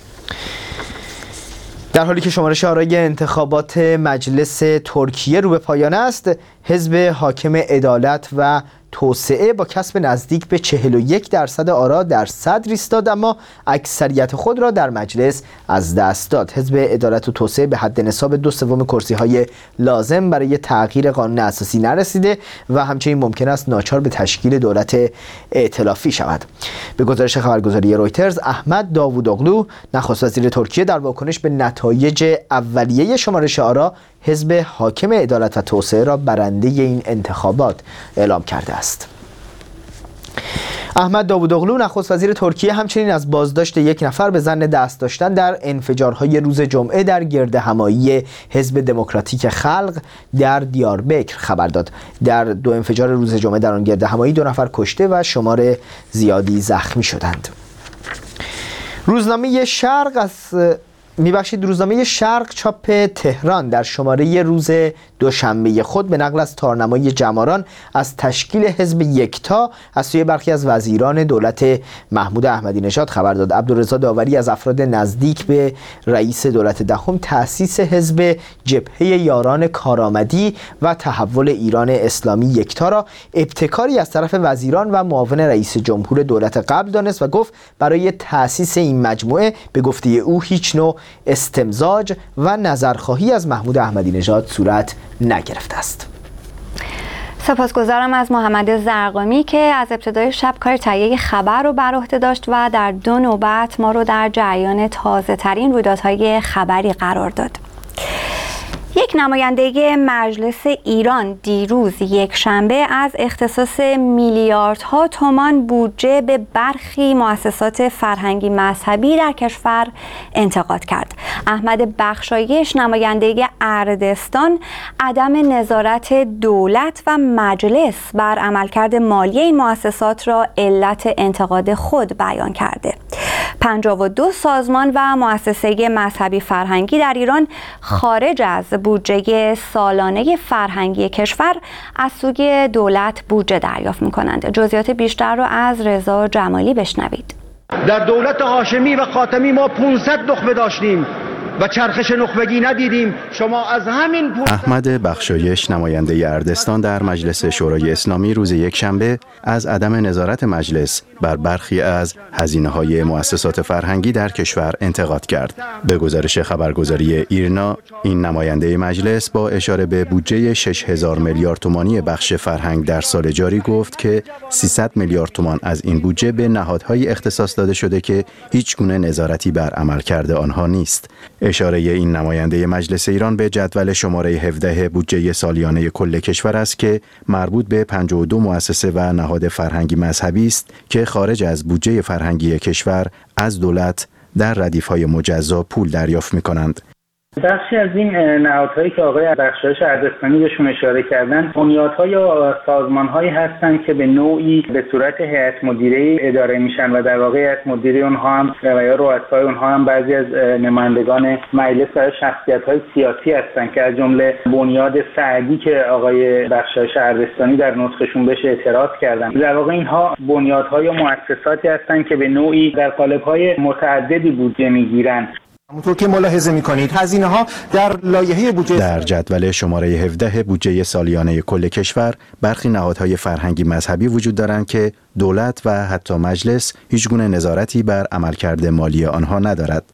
در حالی که شمارش آرای انتخابات مجلس ترکیه رو به پایان است، حزب حاکم عدالت و توسعه با کسب نزدیک به چهل و یک درصد آرا در صدر ایستاد، اما اکثریت خود را در مجلس از دست داد. حزب عدالت و توسعه به حد نصاب دو سوم کرسی‌های لازم برای تغییر قانون اساسی نرسیده و همچنین ممکن است ناچار به تشکیل دولت ائتلافی شود. به گزارش خبرگزاری رویترز، احمد داوودوغلو نخست وزیر ترکیه در واکنش به نتایج اولیه شمارش آرا حزب حاکم عدالت و توسعه را برنده این انتخابات اعلام کرده است. احمد داوودوغلو نخست وزیر ترکیه همچنین از بازداشت یک نفر به ظن دست داشتن در انفجارهای روز جمعه در گردهمایی حزب دموکراتیک خلق در دیاربکر خبر داد. در دو انفجار روز جمعه در آن گردهمایی دو نفر کشته و شمار زیادی زخمی شدند. روزنامه شرق از میبخشید روزنامه شرق چاپ تهران در شماره روز دوشنبه خود به نقل از تارنمای جماران از تشکیل حزب یکتا از سوی برخی از وزیران دولت محمود احمدی نژاد خبر داد. عبدالرضا داوری از افراد نزدیک به رئیس دولت دهم تأسیس حزب جبهه یاران کارآمدی و تحول ایران اسلامی یکتا را ابتکاری از طرف وزیران و معاون رئیس جمهور دولت قبل دانست و گفت برای تأسیس این مجموعه به گفته او هیچ نوع استمزاج و نظرخواهی از محمود احمدی نژاد صورت نگرفته است. سپاسگزارم از محمد زرقامی که از ابتدای شب کار تهیه خبر رو بر عهده داشت و در دو نوبت ما رو در جریان تازه ترین رویدادهای خبری قرار داد. یک نماینده مجلس ایران دیروز یک شنبه از اختصاص میلیاردها تومان بودجه به برخی مؤسسات فرهنگی مذهبی در کشور انتقاد کرد. احمد بخشایش نماینده اردستان عدم نظارت دولت و مجلس بر عملکرد مالی این مؤسسات را علت انتقاد خود بیان کرده. پنجاه و دو سازمان و مؤسسه مذهبی فرهنگی در ایران خارج از بودجه سالانه فرهنگی کشور از سوی دولت بودجه دریافت می‌کنند. جزئیات بیشتر را از رضا جمالی بشنوید. در دولت هاشمی و خاتمی ما پانصد نخبه داشتیم و چرخش نخبگی ندیدیم. شما از همین احمد بخشایش نماینده اردستان در مجلس شورای اسلامی روز یکشنبه از عدم نظارت مجلس بر برخی از هزینه‌های مؤسسات فرهنگی در کشور انتقاد کرد. به گزارش خبرگزاری ایرنا، این نماینده مجلس با اشاره به بودجه شش هزار میلیارد تومانی بخش فرهنگ در سال جاری گفت که سیصد میلیارد تومان از این بودجه به نهادهای اختصاص داده شده که هیچ گونه نظارتی بر عملکرد آنها نیست. اشاره این نماینده مجلس ایران به جدول شماره هفده بودجه سالیانه کل کشور است که مربوط به پنجاه و دو مؤسسه و نهاد فرهنگی مذهبی است که خارج از بودجه فرهنگی کشور از دولت در ردیف‌های مجزا پول دریافت می‌کنند. بخشی از این نهادهایی که آقای بخشایش اردستانی بهشون اشاره کردن بنیادها یا سازمان‌هایی هستند که به نوعی به صورت هیئت مدیره اداره میشن و در واقع هیئت مدیره اونها هم و یا رؤسای اونها هم بعضی از نمایندگان مجلس و شخصیت‌های سیاسی هستند که از جمله بنیاد سعدی که آقای بخشایش اردستانی در نطقشون بهش اعتراض کردن. در واقع اینها بنیادها یا مؤسساتی هستند که به نوعی در قالب‌های متعددی بودجه میگیرن. همونطور که ملاحظه می‌کنید هزینه‌ها در لایحه بودجه در جدول شماره هفده بودجه سالیانه کل کشور برخی نهادهای فرهنگی مذهبی وجود دارند که دولت و حتی مجلس هیچگونه نظارتی بر عملکرد مالی آنها ندارد.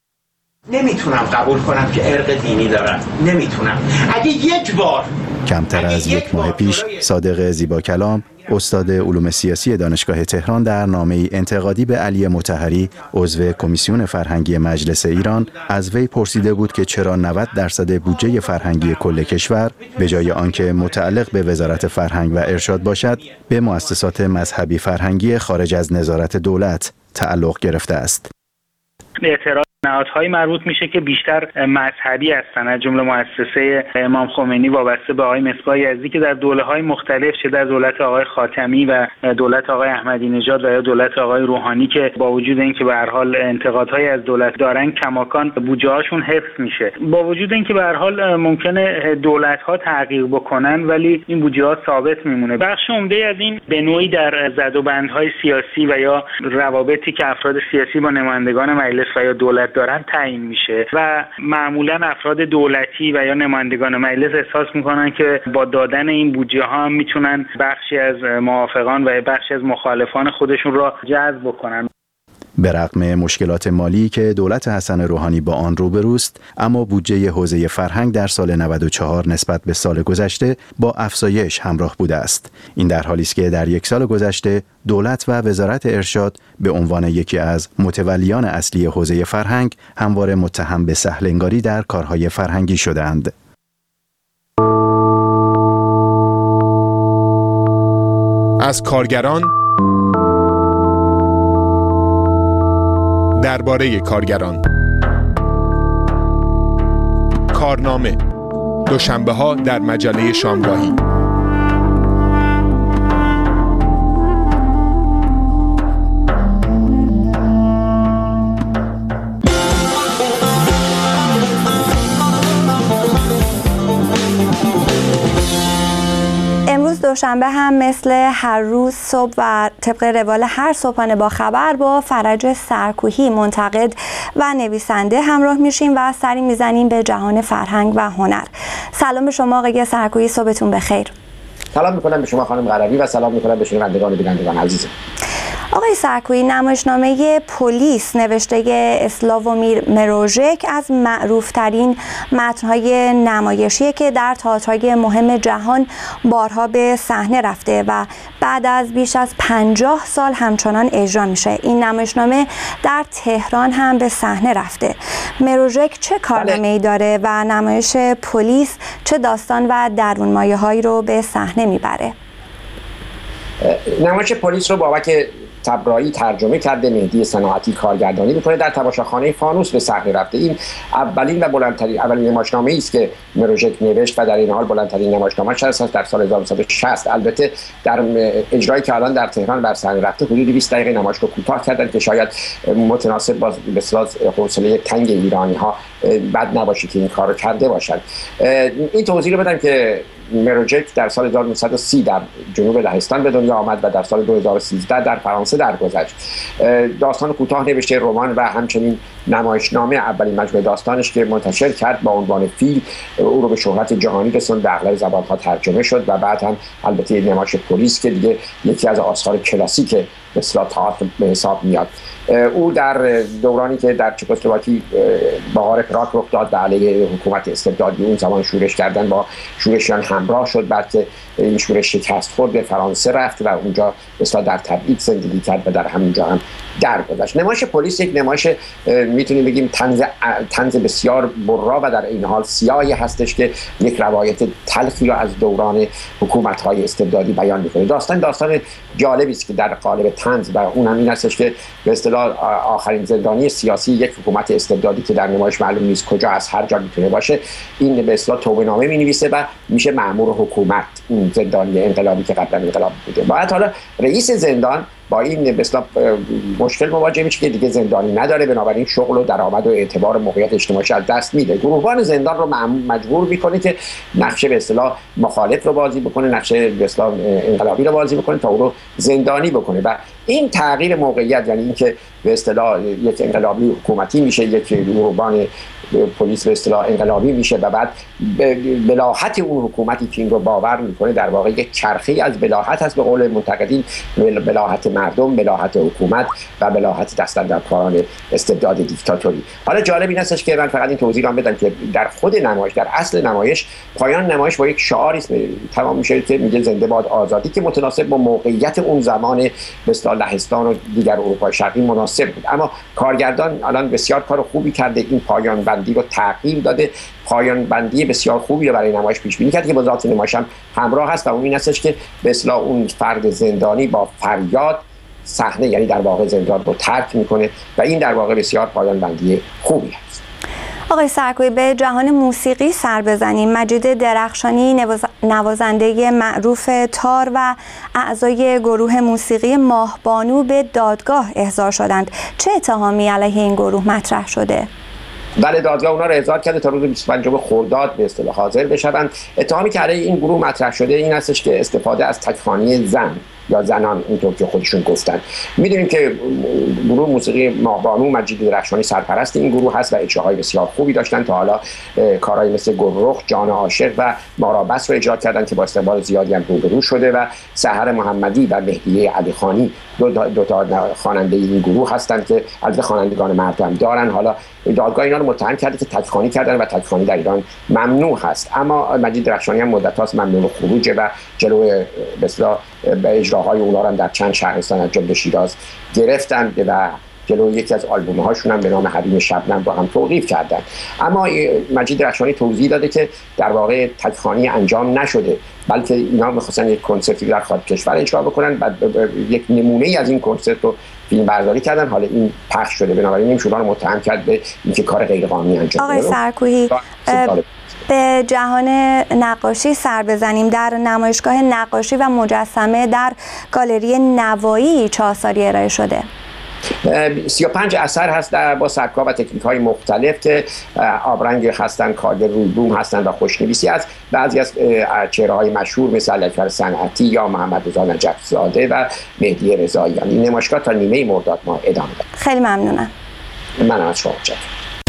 نمیتونم قبول کنم که ارق دینی دارم. نمیتونم. اگه یک بار کمتر از یک ماه پیش صادق زیباکلام استاد علوم سیاسی دانشگاه تهران در نامه‌ای انتقادی به علی مطهری عضو کمیسیون فرهنگی مجلس ایران از وی پرسیده بود که چرا نود درصد بودجه فرهنگی کل کشور به جای آنکه متعلق به وزارت فرهنگ و ارشاد باشد به مؤسسات مذهبی فرهنگی خارج از نظارت دولت تعلق گرفته است. اعتراض نهادهای مربوط میشه که بیشتر مذهبی هستن، از جمله مؤسسه امام خمینی وابسته به آقای مصباح یزدی که در دوله‌های مختلف چه در دولت آقای خاتمی و دولت آقای احمدی نژاد و یا دولت آقای روحانی که با وجود اینکه به هر حال انتقادهای از دولت دارن کماکان بودجه‌هاشون حفظ میشه. با وجود اینکه به هر حال ممکنه دولت‌ها تغییر بکنن ولی این بودجه‌ها ثابت میمونه. بخش عمده از این به نوعی در زدوبندهای سیاسی و یا روابطی که افراد سیاسی با نمایندگان مجلس و یا دولت دارن تعیین میشه و معمولا افراد دولتی و یا نمایندگان مجلس احساس میکنن که با دادن این بودجه ها هم میتونن بخشی از موافقان و بخشی از مخالفان خودشون را جذب بکنن. به رغم مشکلات مالی که دولت حسن روحانی با آن روبروست، اما بودجه حوزه فرهنگ در سال نود و چهار نسبت به سال گذشته با افزایش همراه بوده است. این در حالی است که در یک سال گذشته دولت و وزارت ارشاد به عنوان یکی از متولیان اصلی حوزه فرهنگ همواره متهم به سهل‌انگاری در کارهای فرهنگی شده‌اند. از کارگران درباره کارگران کارنامه دوشنبه ها در مجله شامگاهی. دوشنبه هم مثل هر روز صبح و طبق روال هر صبحانه با خبر با فرج سرکوهی منتقد و نویسنده همراه میشیم و سری میزنیم به جهان فرهنگ و هنر. سلام به شما آقای سرکوهی، صبحتون بخیر. سلام میکنم به شما خانم قروی و سلام میکنم به شنوندگان و بینندگان عزیزم. آقای سرکویی، نمایشنامه پلیس نوشته اسلاوومیر مروژک از معروفترین متن‌های نمایشی که در تئاترهای مهم جهان بارها به صحنه رفته و بعد از بیش از پنجاه سال همچنان اجرا میشه. این نمایشنامه در تهران هم به صحنه رفته. مروژک چه کارنامه‌ای داره و نمایش پلیس چه داستان و درونمایه‌هایی رو به صحنه میبره؟ نمایش پلیس رو بابک تبرایی ترجمه کرده، مهدی صناعتی کارگردانی میکنه، در تماشاخانه فانوس به صحنه رفته. این اولین و بلندترین اولین نمایشنامه‌ای است که مروژک نوشت و در این حال بلندترین نمایشنامه‌اش است در سال هزار و نهصد و شصت. البته در اجرایی که الان در تهران بر صحنه رفته حدود بیست دقیقه نمایش رو کوتاه کردن که شاید متناسب با بسیار حوصله تنگ ایرانی‌ها بد نباشه که این کارو کرده باشند. این توضیح رو بدم که مروژک در سال هزار و نهصد و سی در جنوب لهستان به دنیا آمد و در سال دو هزار و سیزده در فرانسه درگذشت. داستان کوتاه نوشته، رمان و همچنین نمایشنامه اولین مجموعه داستانش که منتشر کرد با عنوان فیل او رو به شهرت جهانی رسوند، به اغلب زبان‌ها ترجمه شد و بعد هم البته نمایش پلیس که دیگه یکی از آثار کلاسیک اصلاح تئاتر به حساب میاد. او در دورانی که در چکسلواکی بهار پراگ رخ داد و علیه حکومت استبدادی اون زمان شورش کردن با شورشیان همراه شد، بعد که این شورش شکست خورد به فرانسه رفت و اونجا اصلا در تبعید زندگی کرد و در همونجا هم درگذشت. نمایش پلیس یک نمایش میتونیم بگیم طنز طنز بسیار برا و در این حال سیاهی هستش که یک روایت تلخی رو از دوران حکومت‌های استبدادی بیان می‌کنه. داستان داستان جالبی است که در قالب طنز و اون هم این هستش که به اصطلاح آخرین زندانی سیاسی یک حکومت استبدادی که در نمایش معلوم نیست کجا از هر جا میتونه باشه، این به اصطلاح توبه‌نامه می‌نویسه و میشه مأمور حکومت، این زندانی انقلابی که قبلا انقلاب بوده. بعد حالا رئیس زندان با این به اصطلاح مشکل مواجه میشه که دیگه زندانی نداره، بنابراین شغل و درآمد و اعتبار و موقعیت اجتماعی از دست میده. گروهبان زندان رو مجبور میکنه که نقشه به اصطلاح مخالف رو بازی بکنه، نقشه به اصطلاح انقلابی رو بازی بکنه تا او رو زندانی بکنه و این تغییر موقعیت، یعنی اینکه به اصطلاح یک انقلابی حکومتی میشه، یک گروهبان پلیس به اصطلاح انقلابی میشه و بعد بلاهت اون حکومتی که این رو باور میکنه در واقع یک چرخه از بلاهت هست، به قول منتقدین بلاهت مردم، بلاهت حکومت و بلاهت دست‌اندرکاران استبداد دیکتاتوری. حالا جالب این هستش که من فقط این توضیح رو بدم که در خود نمایش، در اصل نمایش، پایان نمایش با یک شعاری تمام میشه که میگه زنده باد آزادی، که متناسب با موقعیت اون زمان به اصطلاح لهستان و دیگر اروپای شرقی مناسب بود. اما کارگردان الان بسیار کار خوبی کرده، این پایان بندی رو تغییر داده، پایان بندی بسیار خوبی رو برای نمایش پیش بینی کرده که با ذات نمایش هم همراه هست و اون این هستش که به اصطلاح اون فرد زندانی با فریاد صحنه، یعنی در واقع زندان رو ترک میکنه و این در واقع بسیار پایان بندی خوبی هست. آقای سرکویی، به جهان موسیقی سر بزنیم. مجید درخشانی نواز... نوازنده معروف تار و اعضای گروه موسیقی ماهبانو به دادگاه احضار شدند. چه اتهامی علیه این گروه مطرح شده؟ بله، دادگاه اونا رو احضار کرده تا روز بیست و پنجم خرداد به اصطلاح حاضر بشوند. اتهامی که علیه این گروه مطرح شده این هستش که استفاده از تک‌خوانی زن یا زنان، اینطور که خودشون گفتن. میدونیم که گروه موسیقی ماهبانو مجید درخشانی سرپرست این گروه هست و اجراهای بسیار خوبی داشتن تا حالا. کارهای مثل گلرخ، جان عاشق و مارابس رو اجرا کردن که با استقبال زیادی هم روبرو شده و سحر محمدی و مهدیه علیخانی دو, دو تا خواننده این گروه هستند که البته خوانندگان مرد هم دارن. حالا دادگاه اینا رو متهم کرده که تک‌خوانی کردن و تک‌خوانی در ایران ممنوع هست، اما مجید درخشانی هم مدت‌هاست ممنوع خروجه و جلوی به اصطلاح اجراهای اونا رو در چند شهرستان از جمله شیراز گرفتن و جلوی یکی از آلبوم هاشون هم به نام حریم شبنم با هم توقیف کردن. اما مجید درخشانی توضیح داده که در واقع تک‌خوانی انجام نشده، بلکه اینا می‌خواستن یک کنسرتی در خارج کشور اجرا بکنن، بعد یک نمونه‌ای از این کنسرت رو فیلم برداری کردن، حالا این پخش شده، بنابراین این شورا رو متهم کرد به اینکه کار غیرقانونی انجام آقای سرکویی، به جهان نقاشی سر بزنیم. در نمایشگاه نقاشی و مجسمه در گالری نوایی چه آثاری ارائه شده؟ سی و پنج اثر هست در با سبک‌ها و تکنیک‌های مختلف که آبرنگ هستن، کارگر روی بوم هستن و خوشنویسی است. بعضی از چهره‌های مشهور مثل اکبر صنعتی یا محمد رضا نجف‌زاده و مهدی رضاییان. این نمایشگاه تا نیمه مرداد ما ادامه دارد. خیلی ممنونم. من از شما متشکرم.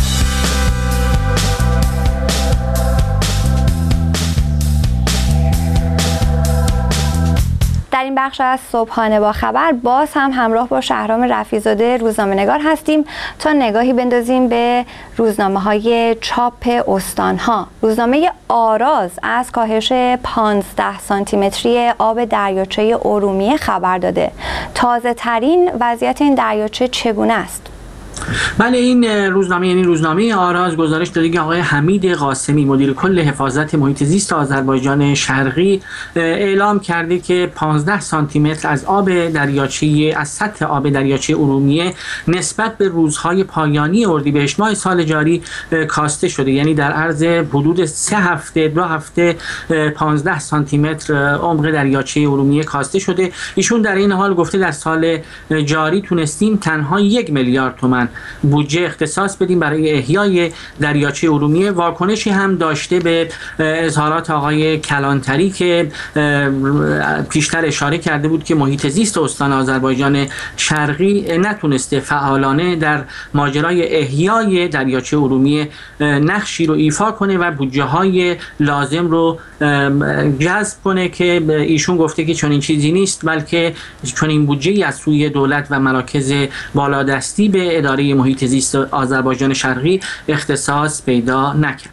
در این بخش از صبحانه با خبر باز هم همراه با شهرام رفیع‌زاده روزنامه‌نگار هستیم تا نگاهی بندازیم به روزنامه‌های چاپ استان‌ها. روزنامه آراز از کاهش پانزده سانتیمتری آب دریاچه ارومیه خبر داده. تازه ترین وضعیت این دریاچه چگونه است؟ بله، این روزنامه یعنی روزنامه آراز گزارش داده که آقای حمید قاسمی مدیر کل حفاظت محیط زیست آذربایجان شرقی اعلام کرده که پانزده سانتی متر از آب دریاچه از سطح آب دریاچه ارومیه نسبت به روزهای پایانی اردیبهشت ماه سال جاری کاسته شده، یعنی در عرض حدود سه هفته دو هفته پانزده سانتی متر عمق دریاچه ارومیه کاسته شده. ایشون در این حال گفته در سال جاری تونستیم تنها یک میلیارد تومان بودن بودجه اختصاص بدیم برای احیای دریاچه ارومیه. واکنشی هم داشته به اظهارات آقای کلانتری که پیشتر اشاره کرده بود که محیط زیست استان آذربایجان شرقی نتونسته فعالانه در ماجرای احیای دریاچه ارومیه نقشی رو ایفا کنه و بودجه های لازم رو جذب کنه که ایشون گفته که چنین چیزی نیست، بلکه چنین بودجه‌ای از سوی دولت و مراکز بالادستی به اداره محیط زیست آذربایجان شرقی اختصاص پیدا نکرد.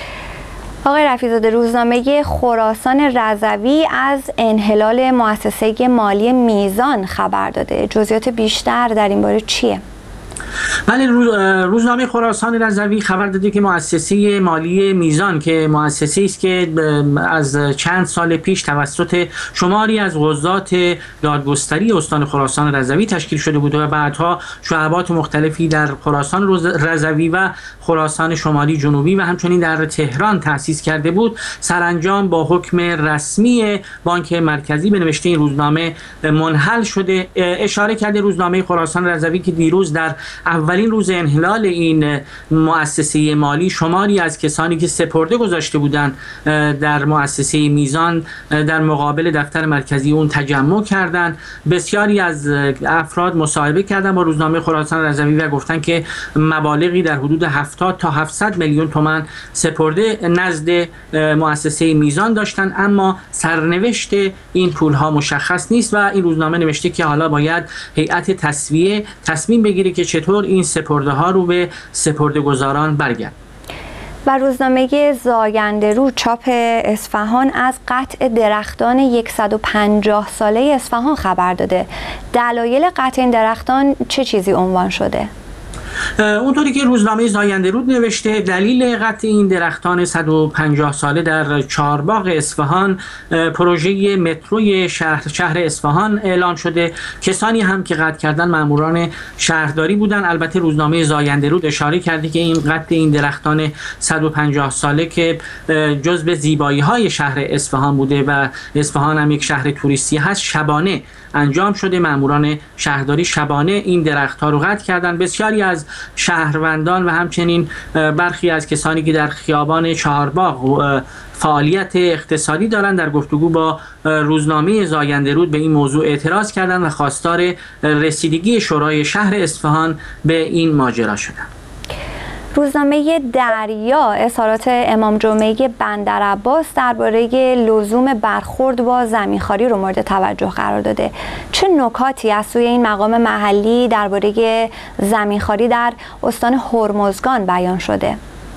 آقای رفیع‌زاده، روزنامه خراسان رضوی از انحلال مؤسسه مالی میزان خبر داده. جزئیات بیشتر در این باره چیه؟ بله، روزنامه خراسان رضوی خبر داده که مؤسسه مالی میزان که مؤسسه‌ای است که از چند سال پیش توسط شماری از قضات دادگستری استان خراسان رضوی تشکیل شده بود و بعدها شعبات مختلفی در خراسان رضوی و خراسان شمالی جنوبی و همچنین در تهران تأسیس کرده بود، سرانجام با حکم رسمی بانک مرکزی به نوشته این روزنامه منحل شده. اشاره کرده روزنامه خراسان رضوی که دیروز در اولین روز انحلال این مؤسسه مالی شماری از کسانی که سپرده گذاشته بودند در مؤسسه میزان در مقابل دفتر مرکزی اون تجمع کردند. بسیاری از افراد مصاحبه کردند با روزنامه خراسان رضوی و گفتند که مبالغی در حدود هفتاد تا هفتصد میلیون تومان سپرده نزد مؤسسه میزان داشتند، اما سرنوشت این پولها مشخص نیست و این روزنامه نوشته که حالا باید هیئت تسویه تصمیم بگیره که چطور این سپرده ها رو به سپرده گذاران برگرد. و روزنامه زاینده رو چاپ اصفهان از قطع درختان صد و پنجاه ساله اصفهان خبر داده. دلایل قطع این درختان چه چیزی عنوان شده؟ اونطوری که روزنامه زاینده رود نوشته، دلیل قطع این درختان صد و پنجاه ساله در چهارباغ اصفهان پروژه متروی شهر شهر اصفهان اعلام شده. کسانی هم که قطع کردن ماموران شهرداری بودن. البته روزنامه زاینده رود اشاره کرده که این قطع این درختان صد و پنجاه ساله که جزو زیبایی‌های شهر اصفهان بوده و اصفهان هم یک شهر توریستی هست، شبانه انجام شده. ماموران شهرداری شبانه این درخت‌ها رو قطع کردن. بسیاری از شهروندان و همچنین برخی از کسانی که در خیابان چهارباغ فعالیت اقتصادی دارند در گفتگو با روزنامه زاینده رود به این موضوع اعتراض کردند و خواستار رسیدگی شورای شهر اصفهان به این ماجرا شدند. روزنامه دریا اظهارات امام جمعه بندرعباس درباره لزوم برخورد با زمینخواری رو مورد توجه قرار داده. چه نکاتی از سوی این مقام محلی درباره زمینخواری در استان هرمزگان بیان شده؟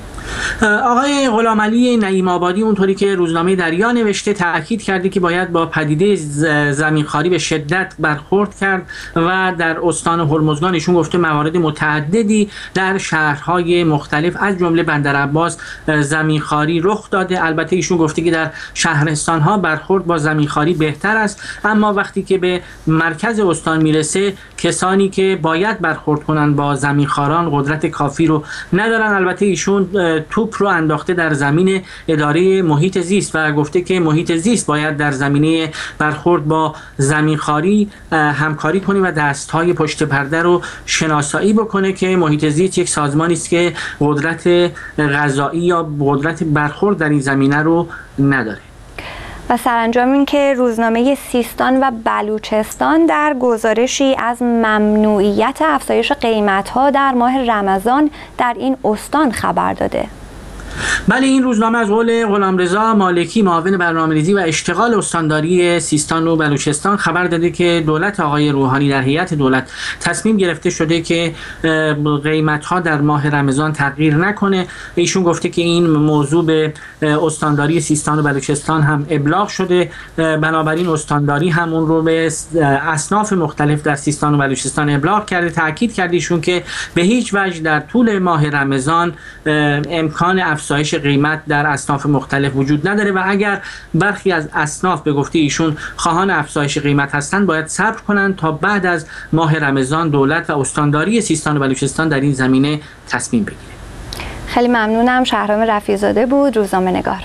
آقای غلامعلی نعیم آبادی اونطوری که روزنامه دریا نوشته تأکید کرده که باید با پدیده زمینخواری به شدت برخورد کرد و در استان هرمزگان ایشون گفته موارد متعددی در شهرهای مختلف از جمله بندرعباس زمینخواری رخ داده. البته ایشون گفته که در شهرستانها برخورد با زمینخواری بهتر است، اما وقتی که به مرکز استان میرسه کسانی که باید برخورد کنند با زمینخواران قدرت کافی رو ندارن. البته ایشون توپ رو انداخته در زمین اداره محیط زیست و گفته که محیط زیست باید در زمینه برخورد با زمینخواری همکاری کنه و دستهای پشت پرده رو شناسایی بکنه که محیط زیست یک سازمانی است که قدرت قضایی یا قدرت برخورد در این زمینه رو نداره. و سرانجام این که روزنامه سیستان و بلوچستان در گزارشی از ممنوعیت افزایش قیمت‌ها در ماه رمضان در این استان خبر داده. بله، این روزنامه از قول غلامرضا مالکی معاون برنامه‌ریزی و اشتغال استانداری سیستان و بلوچستان خبر داده که دولت آقای روحانی در هیئت دولت تصمیم گرفته شده که قیمت‌ها در ماه رمضان تغییر نکنه. ایشون گفته که این موضوع به استانداری سیستان و بلوچستان هم ابلاغ شده، بنابراین استانداری هم اون رو به اصناف مختلف در سیستان و بلوچستان ابلاغ کرده. تاکید کرده ایشون که به هیچ وجه در طول ماه رمضان امکان افزایش قیمت در اصناف مختلف وجود نداره و اگر برخی از اصناف به گفته ایشون خواهان افزایش قیمت هستند باید صبر کنند تا بعد از ماه رمضان دولت و استانداری سیستان و بلوچستان در این زمینه تصمیم بگیره. خیلی ممنونم. شهرام رفیع‌زاده بود، روزنامه‌نگار.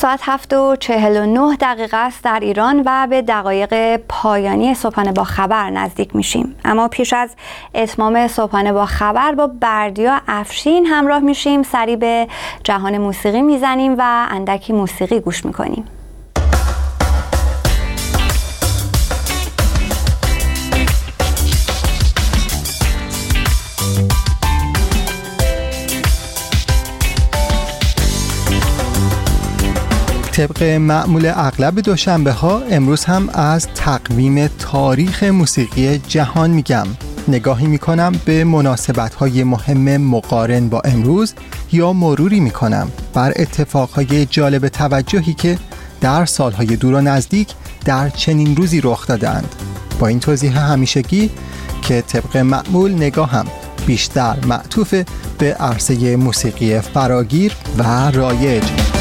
ساعت هفت و چهل و نه دقیقه است در ایران و به دقایق پایانی صبحانه با خبر نزدیک میشیم. اما پیش از اتمام صبحانه با خبر با بردیا افشین همراه میشیم، سری به جهان موسیقی میزنیم و اندکی موسیقی گوش میکنیم. طبق معمول اغلب دوشنبه ها امروز هم از تقویم تاریخ موسیقی جهان میگم. نگاهی میکنم به مناسبت های مهم مقارن با امروز یا مروری میکنم بر اتفاقهای جالب توجهی که در سالهای دور و نزدیک در چنین روزی رخ دادند. با این توضیح همیشگی که طبق معمول نگاهم بیشتر معطوف به عرصه موسیقی فراگیر و رایج.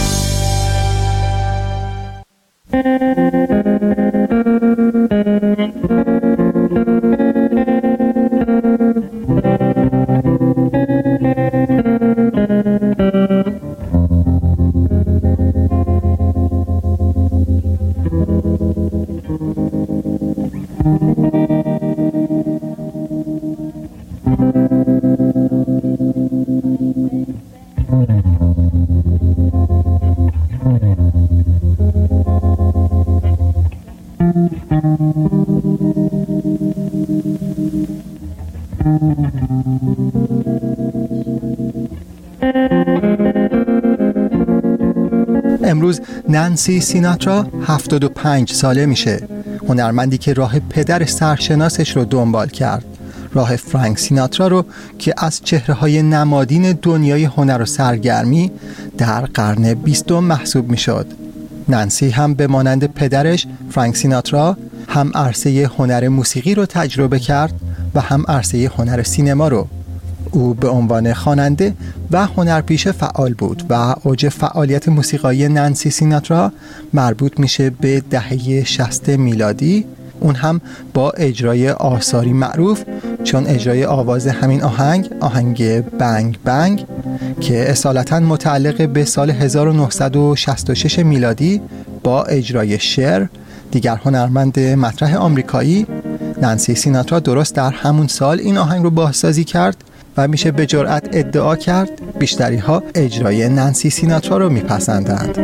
امروز نانسی سیناترا هفتاد و پنج ساله میشه. هنرمندی که راه پدر سرشناسش رو دنبال کرد، راه فرانک سیناترا رو که از چهره‌های نمادین دنیای هنر و سرگرمی در قرن بیستم محسوب میشد. نانسی هم به مانند پدرش فرانک سیناترا هم عرصه هنر موسیقی رو تجربه کرد و هم عرصه هنر سینما رو. او به عنوان خواننده و هنرپیشه فعال بود و اوج فعالیت موسیقایی نانسی سیناترا مربوط میشه به دهه شصت میلادی، اون هم با اجرای آثاری معروف چون اجرای آواز همین آهنگ، آهنگ بنگ بنگ که اصالتاً متعلق به سال هزار و نهصد و شصت و شش میلادی با اجرای شر، دیگر هنرمند مطرح آمریکایی. نانسی سیناترا درست در همون سال این آهنگ رو بازسازی کرد و میشه به جرئت ادعا کرد بیشتری ها اجرای نانسی سیناترا رو میپسندند.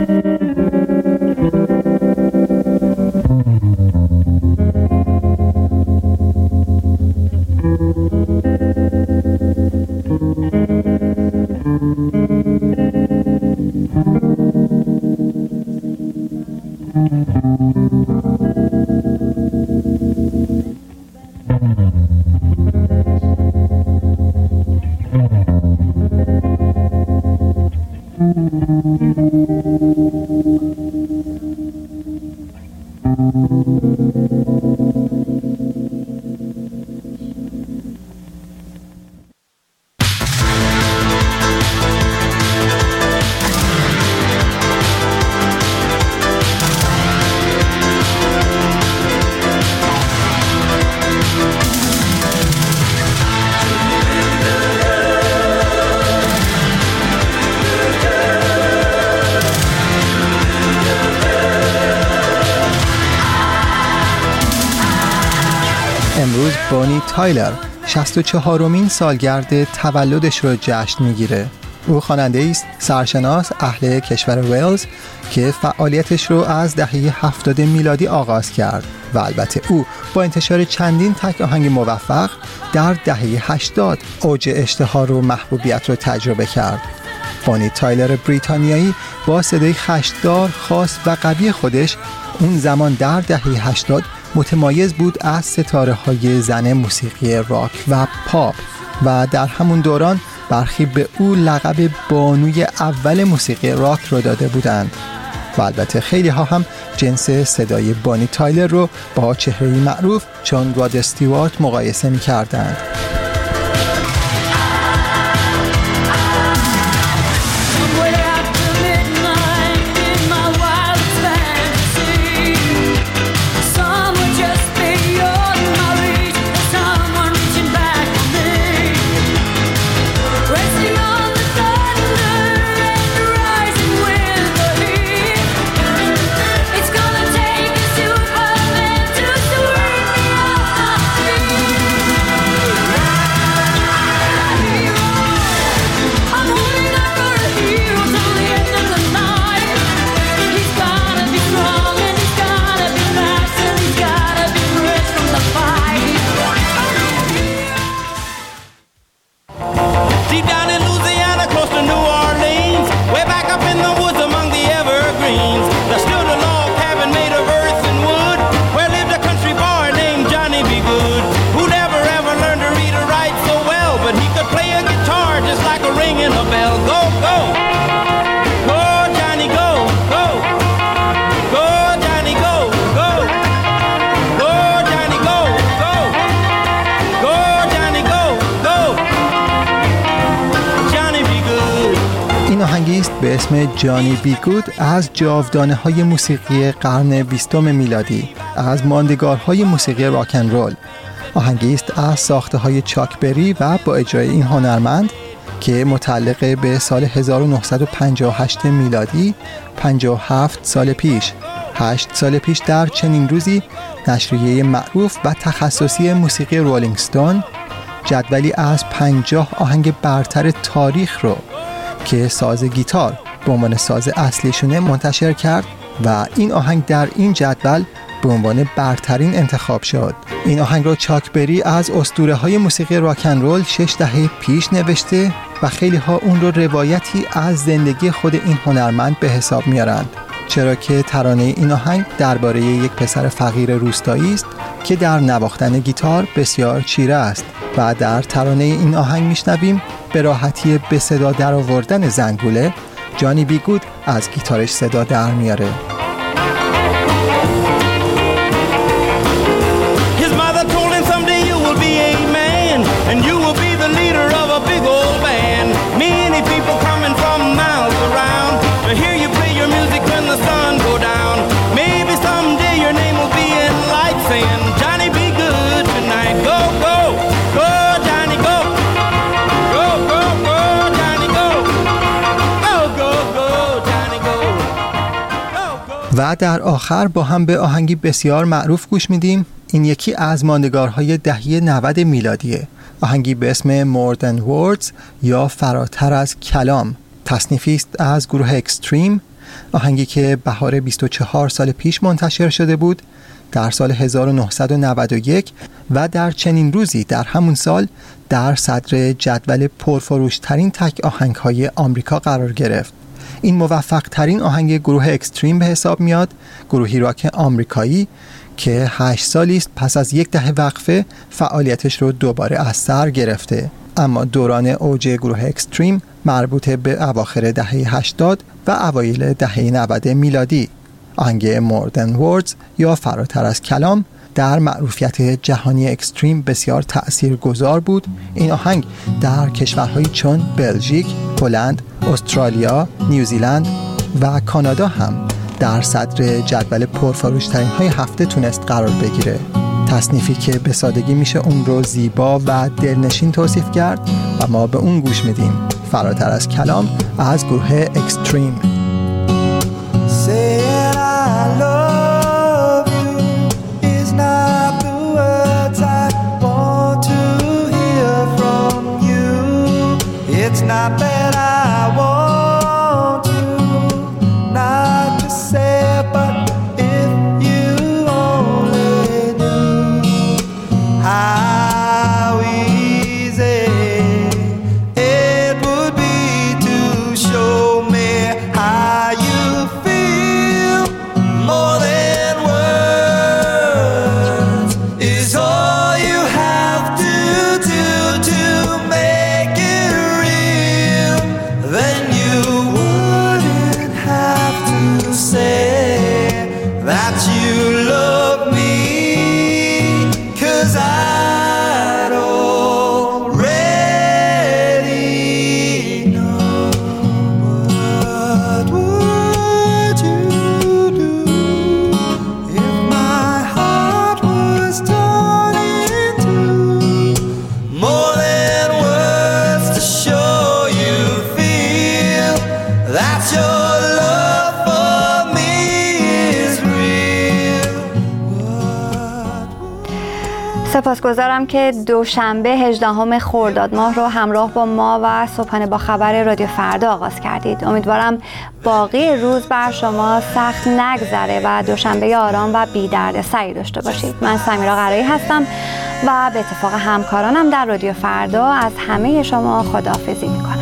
امروز بانی تایلر شصت و چهارمین سالگرد تولدش رو جشن میگیره. او خواننده است سرشناس اهل کشور ویلز که فعالیتش رو از دهه هفتاد میلادی آغاز کرد و البته او با انتشار چندین تک آهنگ موفق در دهه هشتاد اوج اشتهار و محبوبیت رو تجربه کرد. بانی تایلر بریتانیایی با صدای خشمدار، خاص و قوی خودش اون زمان در دهه هشتاد متمایز بود از ستاره های زن موسیقی راک و پاپ و در همون دوران برخی به او لقب بانوی اول موسیقی راک رو داده بودند و البته خیلی ها هم جنس صدای بانی تایلر رو با چهره‌ای معروف چون راد استیوارت مقایسه می کردند. آهنگی است به اسم جانی بی گود از جاودانه های موسیقی قرن بیستم میلادی، از ماندگارهای موسیقی راکن رول. آهنگی است از ساخته های چاک بری و با اجرای این هنرمند که متعلق به سال هزار و نهصد و پنجاه و هشت میلادی، پنجاه و هفت سال پیش. هشت سال پیش در چنین روزی نشریه معروف و تخصصی موسیقی رولینگ ستون جدولی از پنجاه آهنگ برتر تاریخ رو که ساز گیتار به عنوان ساز اصلیشونه منتشر کرد و این آهنگ در این جدول به عنوان برترین انتخاب شد. این آهنگ رو چاک بری از اسطوره های موسیقی راکن رول شش دهه پیش نوشته و خیلی ها اون رو روایتی از زندگی خود این هنرمند به حساب میارند، چرا که ترانه این آهنگ درباره یک پسر فقیر روستایی است که در نواختن گیتار بسیار چیره است و در ترانه این آهنگ میشنویم به راحتی به صدا در آوردن زنگوله جانی بی گود از گیتارش صدا در میاره. و در آخر با هم به آهنگی بسیار معروف گوش میدیم. این یکی از ماندگارهای دهه نود میلادیه، آهنگی به اسم More Than Words یا فراتر از کلام. تصنیفی است از گروه اکستریم، آهنگی که بهار بیست و چهار سال پیش منتشر شده بود در سال هزار و نهصد و نود و یک و در چنین روزی در همون سال در صدر جدول پرفروشترین تک آهنگ‌های آمریکا قرار گرفت. این موفق ترین آهنگ گروه اکستریم به حساب میاد، گروهی راک آمریکایی که هشت سالی است پس از یک دهه وقفه فعالیتش رو دوباره از سر گرفته. اما دوران اوج گروه اکستریم مربوط به اواخر دهه هشتاد و اوایل دهه نود میلادی. آهنگ More Than Words یا فراتر از کلام در معروفیت جهانی اکستریم بسیار تأثیرگذار بود. این آهنگ در کشورهایی چون بلژیک، هلند، استرالیا، نیوزیلند و کانادا هم در صدر جدول پرفروشترین های هفته تونست قرار بگیره. تصنیفی که به سادگی میشه اون رو زیبا و دلنشین توصیف کرد و ما به اون گوش میدیم. فراتر از کلام از گروه اکستریم. It's not that I want to not to say, but if you only knew how easy it would be to show me how you feel. More than words is all you have to do to make it real. Then you wouldn't have to say that you love me, 'cause I'd already know. What would you do if my heart was torn in two? More than words to show you feel that your love for me is real. سپاسگزارم که دوشنبه هجدهم خرداد ماه رو همراه با ما و صبحانه با خبر رادیو فردا آغاز کردید. امیدوارم باقی روز بر شما سخت نگذره و دوشنبه آرام و بی درد سری داشته باشید. من سمیرا قرایی هستم و به اتفاق همکارانم در رادیو فردا از همه شما خداحافظی میکنم.